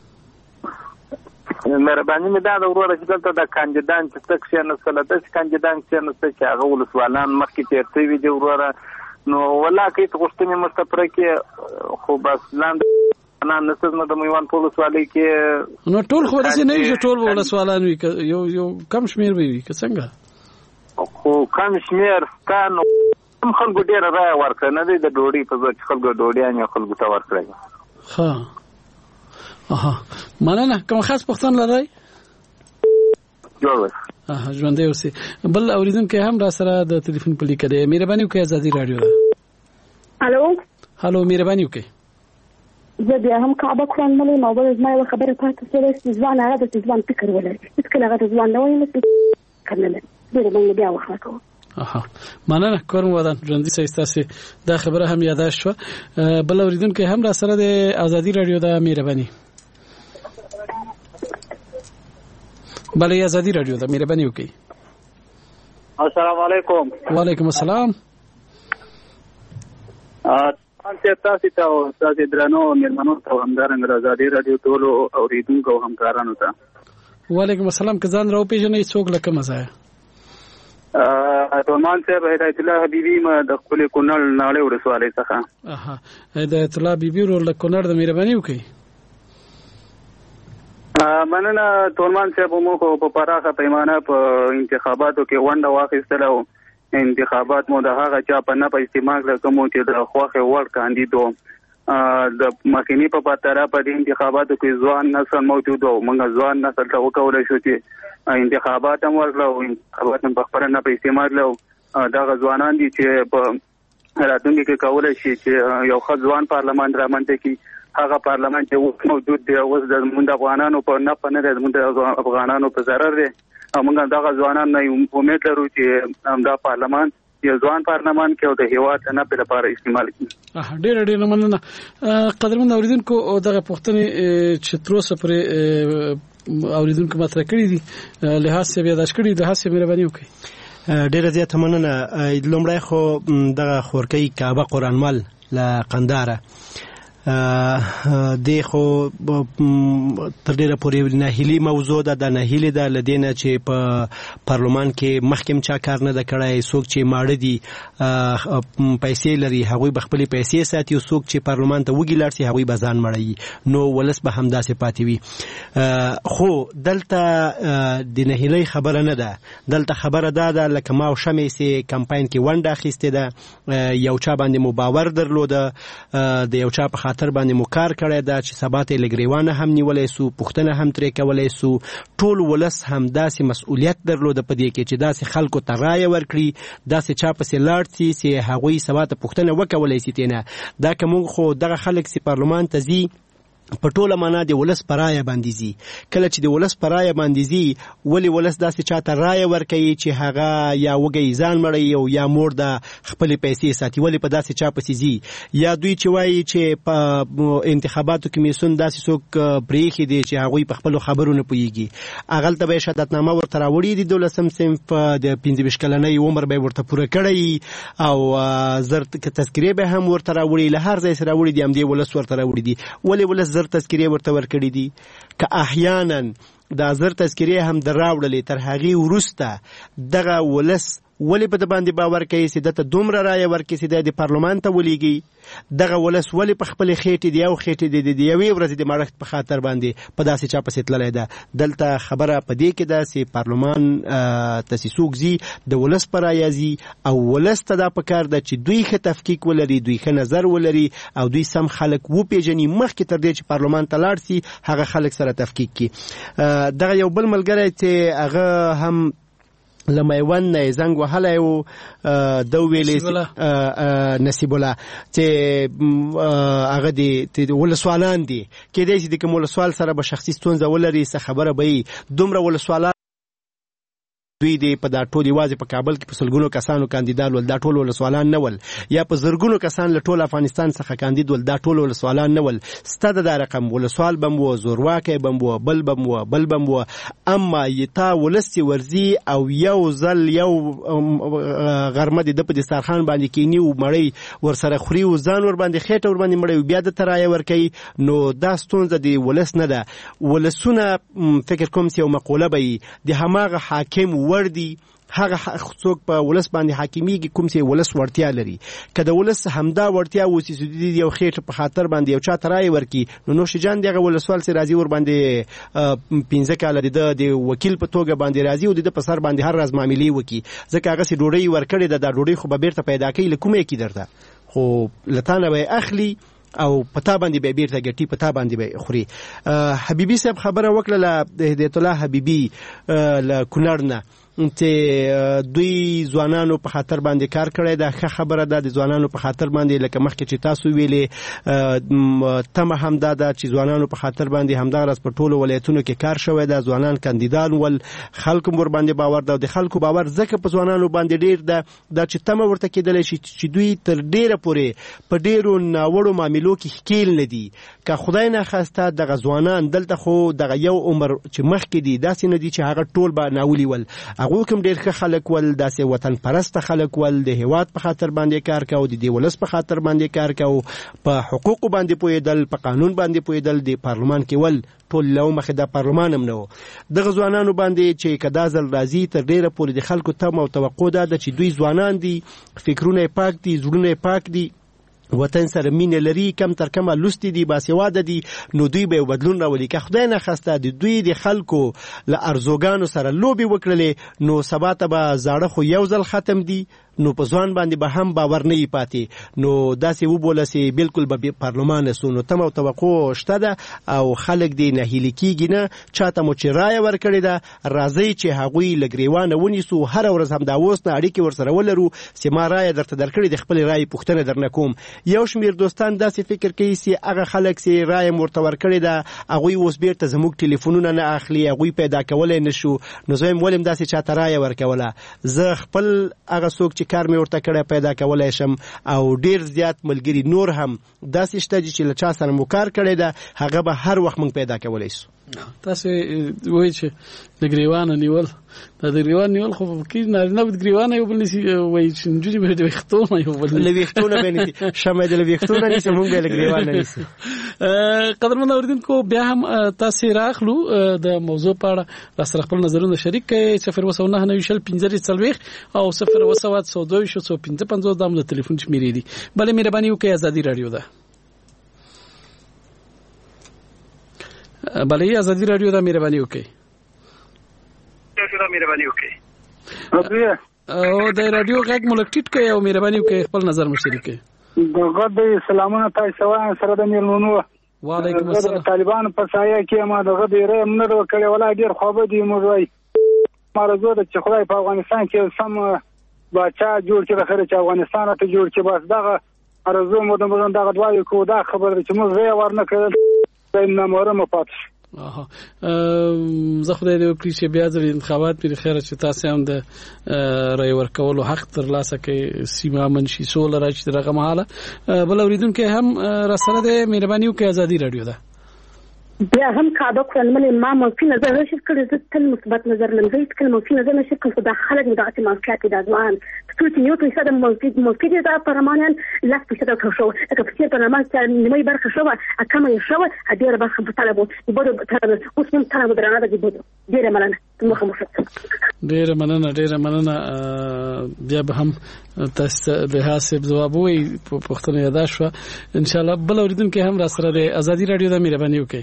[SPEAKER 8] مهرباني مې دا د ورور چې دلته د کاندیدان چې تک شي نه سره د کاندیدان چې نه چې هغه ولسوالان مخکې تیرته وي دی ورور نو ولا کې غوښتنې مستپره کې خو بس لاندې انا نسز نه د میوند په ولسوالۍ کې
[SPEAKER 3] نو ټول خو داسې نه وي چې ټول ولسوالان وي یو کم شمیر وي که څنګه
[SPEAKER 8] خو کم شمیر ستانو هم خلکو ډېره رایه ورکړه نه دی د ډوډۍ په ځای چې خلکو ډوډۍ خلکو ته ورکړی
[SPEAKER 3] ښه مننه کوم خاص پوښتنه لرئ ژوندی اوسئ بل اوریدونکی هم را سره د تلیفون په لیکه دی مهرباني وکړئ ازادي رادیو ده هلو مهرباني وکړئ
[SPEAKER 11] زه بیا هم کعبه قرآن ملي نو بل زما یو خبره پاتې شوې چې ځوان هغه د ځوان فکر ولري هیڅکله هغه د ځوان نه وایي نو کنه ډېر باندې بیا وخاکو
[SPEAKER 3] مننه کوم ودان ژوندۍ سیستاسي دا خبره هم یاداش شو بل اوریدونکو هم را سره د ازادي رادیو د مهرباني بلې ازادي رادیو د مهرباني وکړئ
[SPEAKER 12] السلام علیکم
[SPEAKER 3] وعلیکم السلام
[SPEAKER 12] تاسو ته او تاسو درنو مېلمنو ته همدارنګه ازادي رادیو ټول اوریدونکو همکارانو ته
[SPEAKER 3] وعلیکم السلام که ځان راو پیژنې څوک لکه مزه
[SPEAKER 8] تورمان صاحب هدایت الله حبیبي ما د خپل کونړ ناړې ولسوالۍ څخه.
[SPEAKER 3] هدایت الله حبیبي ورو له کونړ د مهرباني وکړي.
[SPEAKER 8] مننه تورمان صاحب، مو په پراخه پیمانه په انتخاباتو کې ونډه واخیستله او انتخابات مو د هغه چا په نه په استعمال کړه کوم چې د خوښې وړ کاندیدو د مخکنی په پاتره په دې انتخاباتو کې ځوان نسل موجود او موږ ځوان نسل ته وکولای شو چې انتخابات هم ورکړو او انتخابات هم په خپل نه په استعمال کړو. دغه ځوانان دي چې په راتلونکي کې کولای شي چې یو ښه ځوان پارلمان رامنځته کړي. هغه پارلمان چې اوس موجود دی اوس د موږ افغانانو په نه پنه د موږ افغانانو په ضرر دی او موږ دغه ځوانان نه امید لرو چې دا پارلمان یو ځوان پارلمان کې او د هیواد نه په لپاره استعمال کړي.
[SPEAKER 3] ډېر مننه. قدرمن اوریدونکو دغه پوښتنې چې تر اوسه پرې اوریدونکو مطرح کړې دي لحاظ څه یاداش کړي لحاظ څه مهرباني وکړي.
[SPEAKER 4] ډېر زیات مننه. لومړی خو دغه خورکۍ کعبه قرآنمل له قنداره د خو تر ډیره پورې ناهیلي موضوع ده. د ناهیلي ده لدینه چې په پارلمان کې محکم چا کار نه د کړای. څوک چې ماړه دي پیسې لري هغوی به خپلې پیسې ساتي او څوک چې پارلمان ته وږي لاړ شي هغوی به ځان مړوي. نو ولس به همداسې پاتې وي. خو دلته د ناهیلۍ خبره نه ده. دلته خبره ده لکه ما او شمې سي کمپاین کې ونډه اخیستې ده. یو چا باندې مو باور درلوده، د یو چا په خاطر باندې مو کار کړی دا چې سبا ته لګریوانه هم نیولای سو، پوښتنه هم ترې کولای سو. ټول ولس هم داسې مسؤلیت درلوده په دې کې چې داسې خلکو ته رایه ورکړي، داسې چا پسې لاړ سي چې هغوی سبا ته پوښتنه وکولای سي تینه. دا که موږ خو دغه خلک چې پارلمان ته ځي په ټوله معنا د ولس په رایه باندې ځي. کله چې د ولس په رایه باندې ځي ولې ولس داسې چاته رایه ورکوي چې هغه یا وږی ځان مړی او یا مور د خپلې پیسې ساتي؟ ولې په داسې چا پسې ځي؟ یا دوی چې وایي چې په انتخاباتو کمیسیون داسې څوک پرېښي دي چې هغوی په خپلو خبرو نه پوهېږي، هغلته به یې شهادتنامه ورته راوړي دي، 12 صنف د 25 کلنۍ عمر به یې ورته پوره کړی او زر تذکرې به هم ورته راوړي، له هر ځای سره راوړي دي، همدې ولس ورته راوړي دي. ولې ولس تذکرې ورته ورکړي دي؟ که احیانا دا زر تذکرې هم در راوړلې تر هغې وروسته دغه ولس ولې په د باندې باور کوي چې دته دومره رایه ورکړي چې د پارلمان ته ولیږي؟ دغه ولس ولې په خپلې خېټې دی او خېټې د یوې ورځې د مړښت په خاطر باندې په داسې چا پسې تللی ده؟ دلته خبره په دې کې ده چې پارلمان ته چې څوک ځي د ولس په رایه ځي او ولس ته دا پکار ده چې دوی ښه تفکیک ولري، دوی ښه نظر ولري او دوی سم خلک وپېژني مخکې تر دې چې پارلمان ته لاړ سي هغه خلک سره تفکیک کړي. دغه یو بل ملګری چې هغه هم له میوند نه زنګ وهلی و، ده ویلې نصیب الله چې هغه د ولسوالان دي، کېدای شي د کوم ولسوال سره به شخصي ستونزه ولري، څه خبره به وي. دومره ولسوالان دوی دی په دا ټول یوازې په کابل کې په سلګونو کسانو کاندیدان ول، دا ټول ولسوالان نه ول، یا په زرګونو کسان له ټول افغانستان څخه کاندید ول، دا ټول ولسوالان نه ول. ستا د دا رقم ولسوال بم و، زورواکی بم و، بل بم و، بل بم و، اما یتا ولس چې ورځي او یو ځل یو غرمه د په دسترخوان باندې کینی او مړی ورسره خوري او ځان ور باندې خېټه ور باندې مړی بیا د ترایه ور کوي، نو دا ستونزه دی ولس نه ده. ولسونه فکر کوم چې یو مقوله به د هماغه حاکم وردی هغه څوک په ولس باندې حاکمیږي کوم چې ولس ورتیا لري. که د ولس همدا ورتیا وسی چې یو خېټه په خاطر باندې یو چا ترای ورکی، نو نوش جان دغه ولسوال سي راضي ور باندې 15 کال د وکیل په توګه باندې راضي او د په سر باندې هر ورځ معاملې وکي، ځکه هغه سي ډوډۍ ورکړي د ډوډۍ خو به بیرته پیدا کوي لکومه کی درته خو لتانه به اخلي او پتا باندې به بیرته ګټي، پتا باندې به خوري. حبیبي صاحب خبره وکړه له هدایت الله حبیبي له کونړ نه چې دوی ځوانانو په خاطر باندې کار کړی ده. ښه خبره ده، د ځوانانو په خاطر باندې لکه مخکې چې تاسو ویلې تمه هم دا ده چې ځوانانو په خاطر باندې همدغه راز په ټولو ولایتونو کې کار شوی ده، ځوانان کاندیدان ول، خلکو ور باندې باور ده. د خلکو باور ځکه په ځوانانو باندې ډیر ده دا چې تمه ورته کېدلی شي چې دوی تر ډیره پورې په ډیرو ناوړو معاملو کې ښکیل نه دي. که خدای ناخواسته دغه ځوانان دلته خو دغه یو عمر چې مخکې دي داسې نه دي چې هغه ټول به ناولي ول، هغه کوم ډیر ښه خلک ول، داسې وطن پرست خلک ول، د هیواد په خاطر باندې کار کوي، د ولس په خاطر باندې کار کوي، په حقوق باندې پوهېدل، په قانون باندې پوهېدل، د پارلمان کې ول. ټول له مخې د پارلمان هم نه و. دغه ځوانانو باندې چې کدا ځل راځي تر ډیره پورې د خلکو تم او توقع ده چې دوی ځوانان دي، فکرونه پاک دي، زړونه پاک دي، وطن سره مینه لري، کم تر کمه لوستي دي، باسواده دي، نو دوی به بدلون راولي. که خدای نه خواسته د دوی د خلکو له ارزوګانو سره لوبي وکړلې نو سبا ته به زاړه خو یو ځل ختم دي، نو په ځوان باندې به هم باور نه پاتې. نو داسې وبوله چې بالکل به پارلمان رسو. نو تم او توقع شته ده او خلک دې نه هیلې کېږي نه. چاته مو چې رایه ورکړې ده راځئ چې هغوی له ګریوانه ونیسو. هره ورځ هم دا اوس نه اړیکې ورسره ولرو چې ما رایه درته درکړې د خپلې رایې پوښتنه درنه کوم. یو شمېر دوستان داسې فکر کوي چې هغه خلک چې رایه مو ورته ورکړې ده هغوی اوس بیرته زموږ ټلیفونونه نه اخلي، هغوی پیدا کولی نه شو. نو زه یم ولې داسې چاته رایه ورکوله؟ زه خپل هغه څوک چې کار مې ورته کړی پیدا کولی شم او ډیر زیات ملګري نور هم داسې شته چې له چا سره مو کار کړی ده هغه به هر وخت موږ پیدا کولی شو.
[SPEAKER 3] تاسو وایئ چې د ګریوانه نیول، د ګریوان نیول خو کې نارینه د ګریوانه یو بل نسی، وایي چې نجونې به د ویښتونه یو بل
[SPEAKER 4] له ویښتونه به نیسي، شمع د له ویښتونه نیسي، موږ به له ګریوانه نیسو.
[SPEAKER 3] قدرمن اوریدونکو بیا هم تاسې راخلو د موضوع په اړه راسره خپل نظرونه شریک کړئ. 029 او 010 دا د ټلیفون شمیرې دي. بلې مهرباني وکړئ ازادي رادیو ده. بلې ازادي رادیو ده مهرباني وکړئ. او د رادیو غږ مو لږ ټیټ کړئ او مهرباني وکړئ خپل نظر مو شریک کړئ.
[SPEAKER 13] دغه د سلامونه تاسو وایم سره د میرمنو.
[SPEAKER 3] وعلیکم السلام.
[SPEAKER 13] طالبان په سایه کې ما دغه ډیره منډه وکړې ولا ډیر خوابه دي موږ وای مرزو د چې خدای په افغانستان کې سم باچا جوړ کړي خره چې افغانستان ته جوړ کړي بس دغه ارزو مو دغه دوای کو دا خبر چې موږ یې ورنه کړل نه مورم پاتې.
[SPEAKER 3] زه خدای دې وکړي چې بیا د انتخابات په خیره چې تاسو هم د رای ورکولو حق ترلاسه کړئ، سیمه منشي سول راځي دغه مهاله. بل اوریدونکو هم را سره د مهرباني وکړئ ازادي رادیو ده.
[SPEAKER 11] بیا هم کابه کړل ما منفي نظر نشي کړی، زه تل مثبت نظر لرم. زه کله منفي نظر نشي کړم دا خلک د اعتماد د ځوان ټول یو پیسه د منفي د پرمانن لاس پیسه د خو لکه په څیر پرمان چې نیمه برخه شو اکمه شو ډیره برخه په طلبو بده اوس هم طلب درانه د بده ډیره مننه
[SPEAKER 3] ډیره مننه. بیا به هم تاسو د حساب جواب وي په پښتنه یاد شو ان شاء الله. بل اوریدونکو هم را سره د ازادي رادیو د مهرباني وکړي.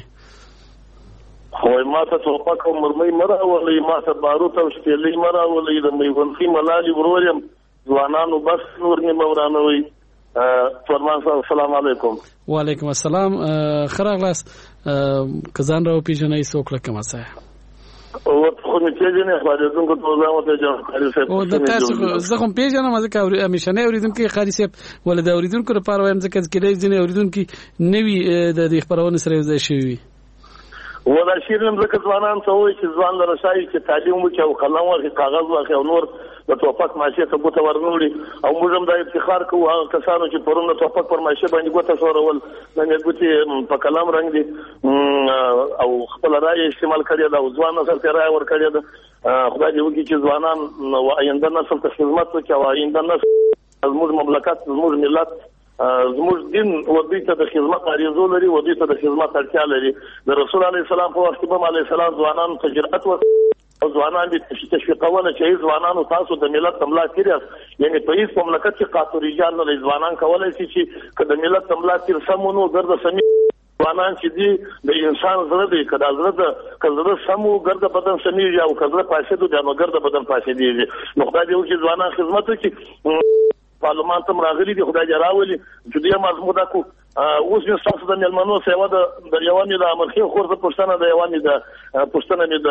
[SPEAKER 14] خو ما ته توپک او مرمۍ مراولي، ما ته باروت او شتېلې مراولي، د میونخي ملالي ورورم ځوانانو بس نور نه مورانوي. فرمان صاحب السلام علیکم.
[SPEAKER 3] وعلیکم السلام. خراغلاس کزان راو پیژنې څوک لکه مسه
[SPEAKER 14] او خو نه پیژنې خالدونکو ته زما ته جوړ کړی
[SPEAKER 3] او د تاسو زه کوم پیژنم ځکه همیشه نه اوریدونکو خالي صاحب ولدا اوریدونکو لپاره وایم ځکه چې ځینې اوریدونکو نوی د خبرونه سره ځای شوی
[SPEAKER 14] ولا شیرم ځکه ځوانان ته وایي چې ځوان لره شای چې تعلیم وکړي او قلم ورکړي، کاغذ ورکړي او نور د توپک ماشې ته ګوته ورنوړي. او موږ هم دا افتخار کوو هغه کسانو چې پرون د توپک پر ماشې باندې ګوته شورول نن یې ګوتې په قلم رنګ دي او خپل رایه استعمال کړي دا او ځوان نسل ته رایه ورکړي ده. خدای دې وکړي چې ځوانان او آینده نسل ته خدمت وکړي او آینده نسل زموږ مملکت زموږ ملت زموږ دین ودی ته د خدمت اړیزو لري، ودی ته د خدمت اړتیا لري. د رسول الله سلام په وخت کې به علی السلام ځوانانو ته جرأت او ځوانان دې تشویقونه چې ځوانانو تاسو د ملت تملا کړی، یعنی په هیڅ مملکت کې قاتل رجال نه ځوانان کولای شي چې کله ملت تملا کړي سمونو ګرد سمي ځوانان چې دي د انسان زړه دی کله زړه سمو ګرد بدن سمي او کله پاسې د نو ګرد بدن پاسې دی. نو خدای دې وکړي ځوانان خدمت وکړي. پارلمان ته راغلي دي خدای دې راولي چې دوی مضمون دا کو اوس مې تاسو د ملمنو سیوا د یوامي د امرخي خورده پښتنه د یوامي د پښتنه مې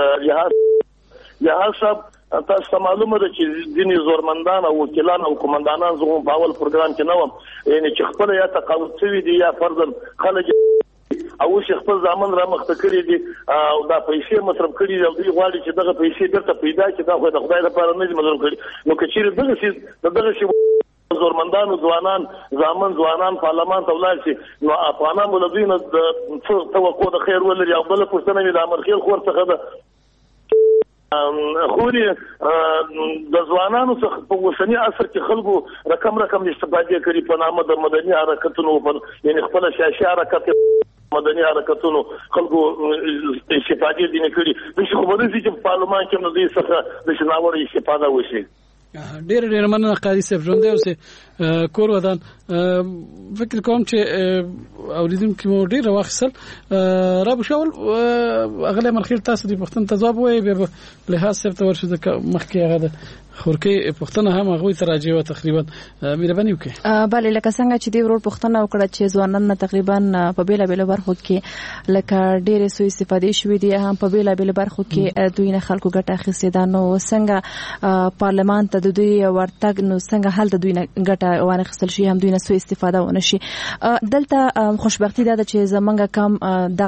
[SPEAKER 14] د یحیی صاحب تاسو معلومه ده چې ځینې زورمندان او وکیلان او کمانډانان زغم باول پروګرام کې نه و، یعنی چې خپل یا تقاعد شوي دي یا فرضاً خلک او چې خپل ځامن را مخته کړی دي او دا پیسې مصرف کړي دي او دوی غواړي چې دغه پیسې بیرته پیدا کړي. دا خو د خدای لپاره نه دي مصرف کړي. نو که چیرې دغه شی زورمندانو ځوانان ځامن ځوانان پارلمان ته ولاړ شي نو افغانان ولدي نه د توقع د خیر ولري. او بل پښتنه مې د امرخیل خور څخه ده خوري د ځوانانو څخه په اوسنی عصر کې خلکو رقم استفاده کوي په نامه د مدني حرکتونو، یعنی خپل سیاسي حرکت مدني حرکتونو خلکو استفادې دي نه کړي د خبرې چې پارلمان کې نو دې څخه د شناوړ استفاده وشي.
[SPEAKER 3] ډېر مننه قاضي صاحب ژوندی اوسې کور ودان فکر کوم چې اوریدونکو مو ډېر واخیستل رابو شاول اغلی مرخیل تاسو دې پوښتنې ته ځواب وایي بیا به لحاظ صاحب ته ورشو مخکې هغه د خورکې پوښتنه هم هغوی ته راجع وه تقریبا مهرباني وکړئ.
[SPEAKER 5] بله لکه څنګه چې دې ورور پوښتنه وکړه چې ځوانان تقریبا په بېلابېلو برخو کې لکه ډېرې سوء استفادې شوي دي هم په بېلابېلو برخو کې دوی نه خلکو ګټه اخیستې ده نو څنګه پارلمان ته د دوی ورتګ نو څنګه هلته دوی نه ګټه وانخیستل شي هم دوی نه سوء استفاده ونه شي. دلته خوشبختي ده چې زمونږ کم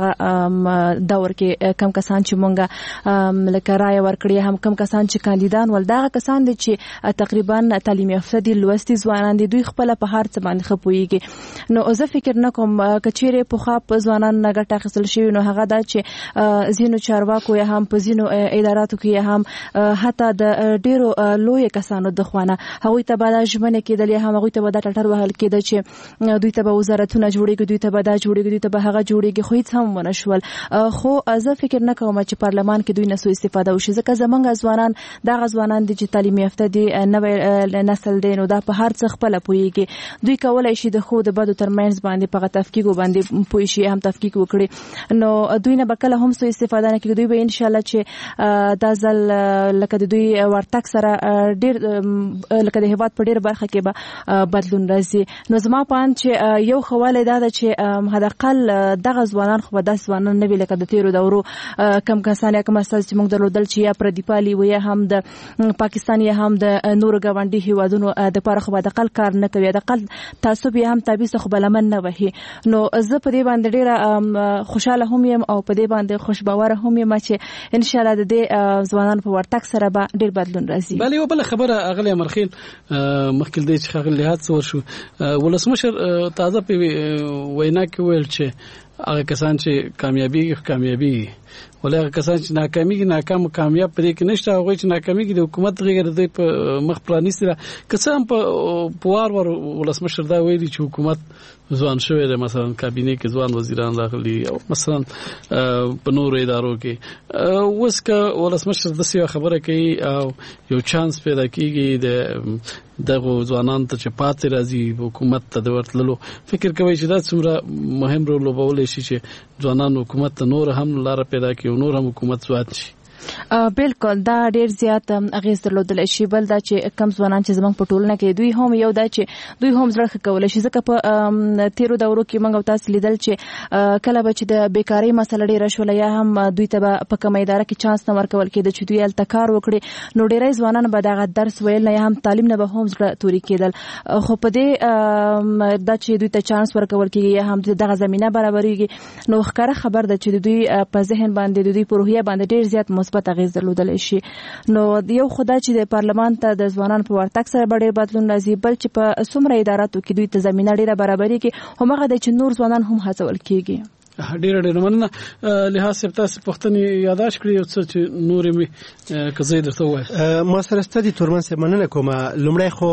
[SPEAKER 5] دغه دور کې کم کسان چې مونږ لکه رایه ورکړې هم کم کسان چې کاندیدان ول دغه کسان دي چې تقریبا تعلیم یافته دي لوستي ځوانان دي دوی خپل په هر څه باندې ښه پوهیږي نو زه فکر نه کوم کچېرې پخوا په ځوانان نه ګټه اخیستل شوي نو هغه دا چې ځینو چارواکو یا هم په ځینو اداراتو کې هم حتی د ډېرو لوی کسانو د خوانه هغوی ته به دا ژمنې کېدل یا هم هغوی ته به دا ټټر وهل کېده چې دوی ته به وزارتونه جوړېږي دوی ته به دا جوړېږي دوی ته به هغه جوړېږي خو هېڅ هم ونه شول. خو زه فکر نه کوم چې پارلمان کې دوی نه سوء استفاده وشي ځکه زمونږ ځوانان دغه ځوانان دي چې تعلیم یافته دي نوی نسل دی نو دا په هر څه خپله پوهېږي دوی کولی شي د ښو د بدو ترمنځ باندې په هغه تفکیکو باندې پوه شي هم تفکیک وکړي نو دوی نه به کله هم سوء استفاده نه کړي دوی به انشاءالله چې دا ځل لکه د دوی ورتګ سره ډېر لکه د هېواد په ډېر برخه کې به بدلون راځي. نو زما په اند چې یو ښه والی دا ده چې حداقل دغه ځوانان خو به داسې ځوانان نه وي لکه د تېرو دورو کم کسان یا کم استازي چې موږ درلودل چې یا پردي پالي و یا هم د پاکستان یا هم د نورو ګاونډي هیوادونو دپاره خو به حداقل کار نه کوي حداقل تعصب یې هم تابع څه خو به لمن نه وهي. نو زه په دې باندې ډېره خوشحاله هم یم او په دې باندې خوشباوره هم یم چې انشاءالله د دې ځوانانو په ورتګ سره به ډېر بدلون راځي.
[SPEAKER 3] بله یوه بله خبره اغلی مرخیل مخکې دی چې ښاغلي لحاظ ورشو ولسمشر تازه په وینا کې ویل چې هغه کسان چې کامیابي ولې هغه کسان چې ناکامیږي ناکام کامیاب پرې کې نشته هغوی چې ناکامیږي د حکومت غېږه دوی په مخ پرانیستې ده که څه هم په وار ولسمشر دا ویلي چې حکومت ځوان شوی دی مثلا کابینې کې ځوان وزیران راغلي او مثلا په نورو ادارو کې اوس که ولسمشر داسې یوه خبره کوي او یو چانس پیدا کېږي د دغه ځوانانو ته چې پاتې راځي حکومت ته د ورتللو فکر کوي چې دا څومره مهم رول لوبولی شي چې ځوانان حکومت ته نور هم لاره پیدا کړي او نور هم حکومت ځواک شي.
[SPEAKER 5] بالکل دا ډیر زیات اغیز درلودل شي بل دا چې کم ځوانان چې زمونږ په ټولنه کې دوی هم یو دا چې دوی هم زړه کولای شي ځکه په تیرو دورو کې موږ تاسو لیدل چې کله به چې د بیکاری مسله ډیره شول یا هم دوی ته په کومه اداره کې چانس نه ورکول کېده چې دوی الته کار وکړي نو ډیری ځوانان به دغه درس ویل نه یا هم تعلیم نه به هم زړه توري کېدل خو په دې دا چې دوی ته چانس ورکول کېږي یا هم دغه زمينه برابرېږي نو ښکاره خبر ده چې دوی په ذهن باندې دوی په روحیه باندې ډیر زیات مثبت اغیز درلودل شي. نو یو خدای چې د پارلمان ته د ځوانانو په ورتګ سره ډېر بدلون راځي بل چې په څومره اداراتو کې دوی ته زمينه ډیره برابرېږي همغه د چې نور ځوانان هم هڅول کېږي.
[SPEAKER 3] ډېر مننه لحاظ صاحب تاسو پوښتنې یاداش کړې او څه چې نورې مې که زه درته ووایم
[SPEAKER 4] ما سره ستاسو تورمن صاحب مننه کوم لومړی خو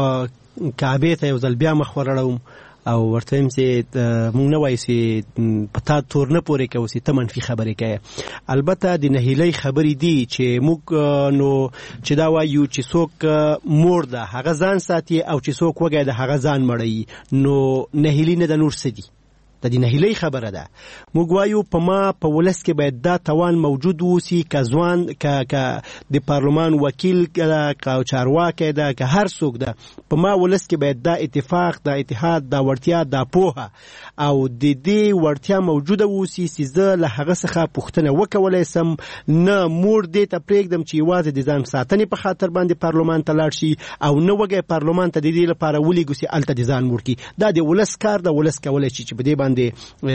[SPEAKER 4] کعبې ته یو ځل بیا مخ ورړم او ورته هم چې مونږ نه وایو چې په تا تور نه پورې کوو چې ته منفي خبرې کوې البته د نهیلۍ خبرې دي چې موږ نو چې دا وایو چې څوک مور ده هغه ځان ساتي او چې څوک وږی ده هغه ځان مړوي نو نهیلي نه د نور څه دي د دې نهیلۍ خبره ده موږ وایو په ولس کې باید دا توان موجود ووسي که ځوان که د پارلمان وکیل که چارواکی ده که هر څوک ده په ما ولس کې باید دا اتفاق دا اتحاد دا وړتیا دا پوهه او د دې وړتیا موجوده ووسي چې زه له هغه څخه پوښتنه وکولی سم نه مور دې ته پرېږدم چې یوازې د ځان ساتنې په خاطر باندې پارلمان ته لاړ شي او نه وږی پارلمان ته د دې لپاره ولیږو چې هلته د ځان مړ کړي دا د ولس کار ده ولس کولی شي چې په دې د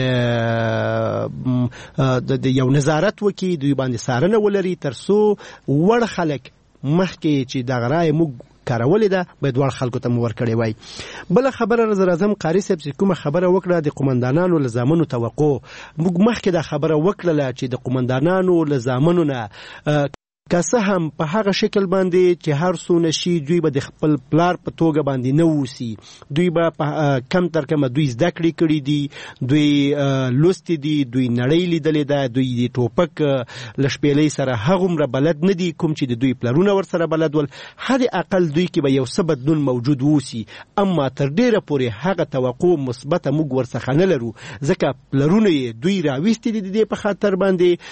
[SPEAKER 4] یو نظارت وکي دوی باندې څارنه ولري ترڅو وړ خلک مخکې چې دغه رایه موږ کارولې ده باید وړ خلکو ته مو ورکړې وای بله خبره زه راځم قاري صاحب چې کومه خبره وکړه د قومندانانو له زامنو توقع موږ مخکې دا خبره وکړله چې د قومندانانو له زامنو نه که څه هم په هغه شکل باندې چې هر څونه شي دوی به د خپل پلار په توګه باندې نه اوسي، دوی به کم تر کمه دوی زده کړې کړي دي، دوی لوستي دي، دوی نړۍ لیدلې ده، دوی د ټوپک له شپېلۍ سره هغومره بلد نه دي کوم چې د دوی پلرونه ورسره بلد ول. حد اقل دوی کې به یو څه بدلون موجود اوسي، اما تر ډیره پورې هغه توقع مثبته موږ ورڅخه نه لرو، ځکه پلرونه یې دوی راویستي دي د دې په خاطر باندې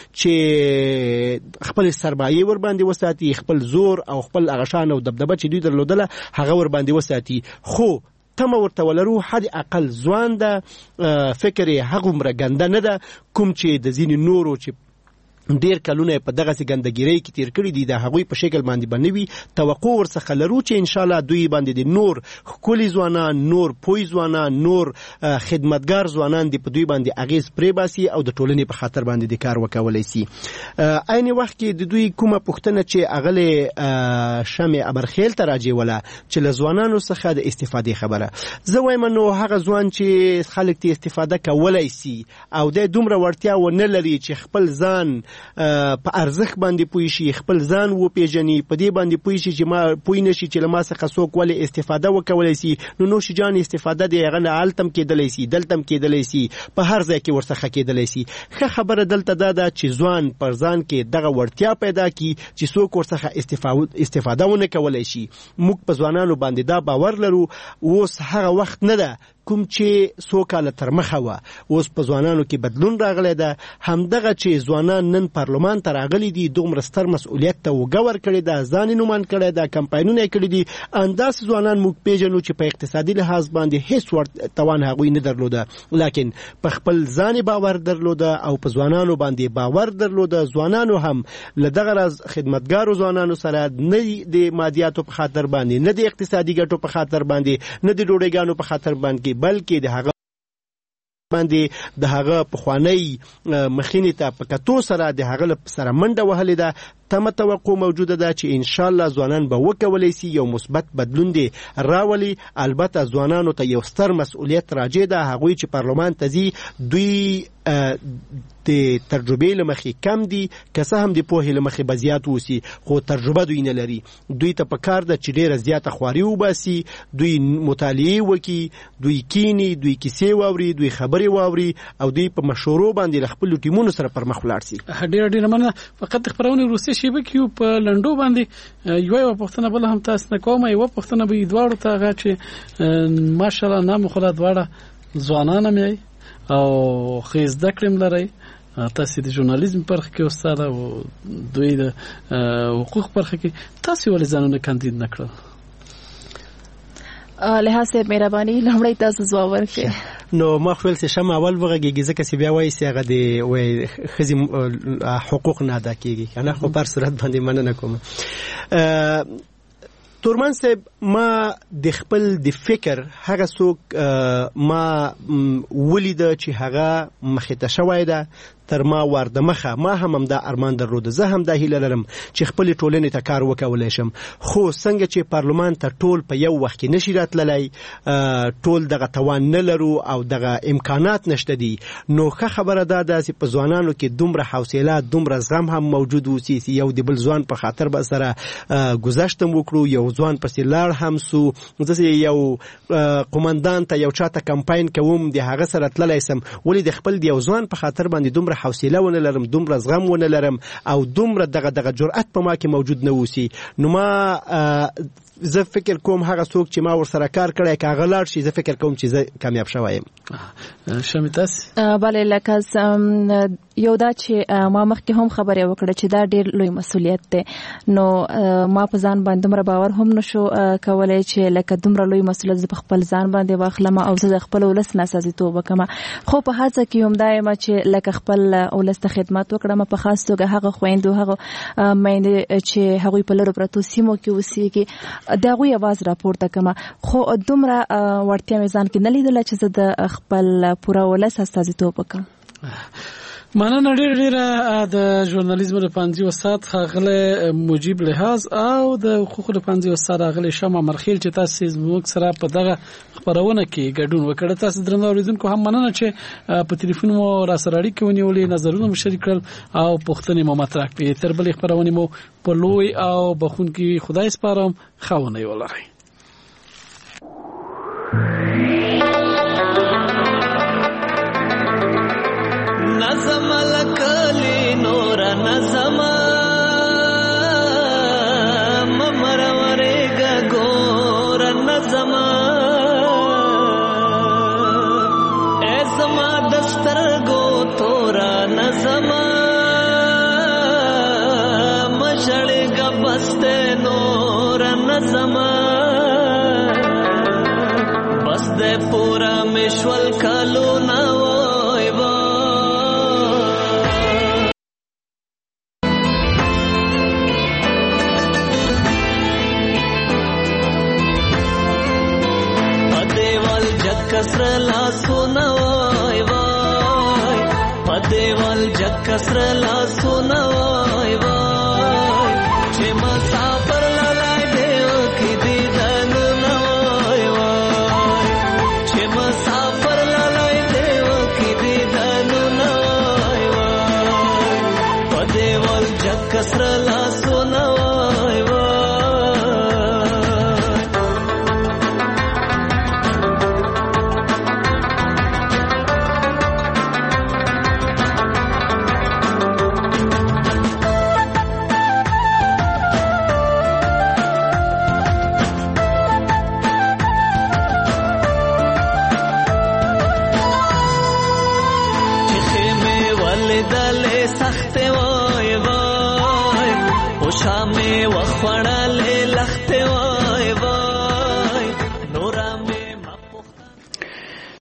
[SPEAKER 4] چې خپل سرمایه ور باندې وساتي، خپل زور او خپل اغشان او دبدبه چې دوی درلودله هغه ور باندې وساتي. خو تم ورته ولرو حد اقل ځوان ده، فکر یې هغومره ګنده نه ده کوم چې د ځینې نورو چې ډیر کلونه په دغه سي ګندګيري کې تیر کړی دي د هغوی په شکل باندې بنوي. توقع ورڅخه لرو چې ان شاء الله دوی باندې د نور خولي ځوانان، نور پوي ځوانان، نور خدمتګار ځوانان دی په دوی باندې اغیز پرې باسي او د ټولنې په خاطر باندې د کار وکولای شي. عین وخت کې د دوی کومه پښتنه چې اغله شمع ابرخیل ته راځي ولا چې له ځوانانو څخه د استفادې خبره، زه وایم نو هغه ځوان چې خلک ته استفاده کولای شي او د دومره ورتیا و نه لري چې خپل ځان په ارزښت باندې پوي شي، خپل ځان و پیژني، په دې باندې پوي شي چې ما پوي نشي چې لما څخه څوک ولې استفاده وکولای شي، نو نو شي جان استفاده دی هغه عالتم کېدلی شي، دلتم کېدلی شي، په هر ځای کې ورڅخه کېدلی شي. ښه خبره دلته دا چې ځوان پر ځان کې دغه ورتیا پیدا کی چې څوک ورڅخه استفاده ونه کولای شي. موږ په ځوانانو باندې دا باور لرو. اوس هغه وخت نه ده کوم چې څو کاله تر مخه وه، اوس په ځوانانو کې بدلون راغلی ده. همدغه چې ځوانان نن پارلمان ته راغلي دي دومره ستر مسؤلیت ته اوږه ورکړې ده، ځان یې نومان کړی ده، کمپاینونه یې کړي دي. انداسې ځوانان موږ پیژنو چې په اقتصادي لحاظ باندې هیڅ توان هغوی نه درلوده، لیکن په خپل ځان باور درلوده او په ځوانانو باندې باور درلوده. ځوانانو هم له دغه راز خدمتګارو ځوانانو سره نه د مادیاتو په خاطر باندې، نه د اقتصادي ګټو په خاطر باندې، نه د ډوډۍ په خاطر باندې، بلکې د هغه باندې د هغه پخوانی مخینې ته په کتو سره د هغه سره منډه وهلې ده. تمه توقع موجوده ده چې ان شاء الله ځوانان به وکولای شي یو مثبت بدلون دی راولي. البته ځوانانو ته یو ستر مسؤلیت راځي ده، هغوی چې پارلمان ته ځي دوی د تجربې لمخې کم دي، که څه هم د پوهې لمخې به زیات اوسي، خو تجربه دوی نه لري. دوی ته پکار ده چې ډیره زیاته خواري وباسي، دوی مطالعه وکړي، دوی کینی، دوی کیسې واوري، دوی خبرې واوري او دوی په مشورو باندې له خپلو ټیمونو سره پر مخ ولاړ شي.
[SPEAKER 3] ډیره مننه. فقط خبرونه روسي شیبه کیو په لندو باندې یو پښتنه بل هم تاسو نه کومه یو پښتنه به دوړو ته هغه چې ماشاءالله نام خلا دوړه ځوانانه مې او خیز دکړم لري. تاسو د ژورنالیزم برخه کې استاد او دوی د حقوق برخه کې تاسو ولې ځانونه کاندید نکړل؟
[SPEAKER 5] لهاسه مهرباني لمړی تاسو ځواب ورکړئ.
[SPEAKER 4] نو ما خپل څه شمه اول وغږیږي ځکه چې بیا وایي چې هغه د وای خزي حقوق نه ادا کیږي، کنه خو پر صورت باندې مننه کوم. تورمان صاحب ما د خپل د فکر هغه څوک ما ولید چې هغه مخته شوی ده تر ما ورده مخه، ما هم دا ارمان درلود، زه هم دا هیله لرم چې خپل ټولنې ته کار وکولای شم. خو څنګه چې پارلمان ته ټول په یو وخت کې نشي راتللی، ټول دغه توان نه لرو او دغه امکانات نشته دي، نو ښه خبره ده چې په ځوانانو کې دومره حوصله، دومره زغم هم موجود وسی چې یو د بل ځوان په خاطر به سره گذشت وکړو، یو ځوان پسې لاړ هم سو، ځکه یو قومندان ته یو چاته کمپاین کوم د هغه سره تللی سم، ولې د خپل د یو ځوان په خاطر باندې دومره حوصله ونه لرم، دومره زغم ونه لرم او دومره دغه جرأت په ما کې موجود نه وسی. نو ما زه فکر کوم هغه څوک چې ما ورسره کار کړی که هغه لاړ شي، زه فکر کوم چې زه کامیاب شوم.
[SPEAKER 3] شمیتاس
[SPEAKER 5] بله لکه یو دا چې ما مخکې هم خبرې وکړه چې دا ډیر لوی مسؤلیت دی، نو ما په ځان باندې دومره باور هم نشو کولای چې لکه دومره لوی مسؤلیت زه په خپل ځان باندې واخلم او زه د خپل ولس نه استازیتوب وکړم. خو په هڅه کې هم دا یم چې لکه خپل ولس ته خدمت وکړم، په خاص توګه هغه خویندو، هغه میندې چې هغوی په لرو پرتو سیمو کې اوسېږي د هغوی اواز راپورته کړم. خو دومره وړتیا مې ځان کې نه لیدله چې زه د خپل پوره ولس استازیتوب وکړم.
[SPEAKER 3] مننه ډیره د ژورنالیزم د پنځه استاد خغله مجيب لحاظ او د حقوق د پنځه استاد غله شمه مرخیل چې تاسو زموږ سره په دغه خبرونه کې ګډون وکړه. تاسو درنو اوریدونکو هم مننه چې په ټلیفون مو را سره اړیکه ونیولې، نظرونه مو شریک کړل او پوښتنې مو مطرح کړې. تر بلې خبرونه مو په لوی او بخونکي خدای سپارم. خاونه ولرئ.
[SPEAKER 15] نظم لکلی نور نظم ممرورېګه ګور نظم ایزما دسترګو تورا نظم مشړېګه بسته نور نظم بس دې پورا مشول کالو نو کسر لا سونوای وای پدیوال جگ کسر لا سونوای وای چې مسافر لای دیو کی دیدن نوای وای چې مسافر لای دیو کی دیدن نوای وای پدیوال جگ کسر لا سونوای وای سخت وای وای او شامه وخړل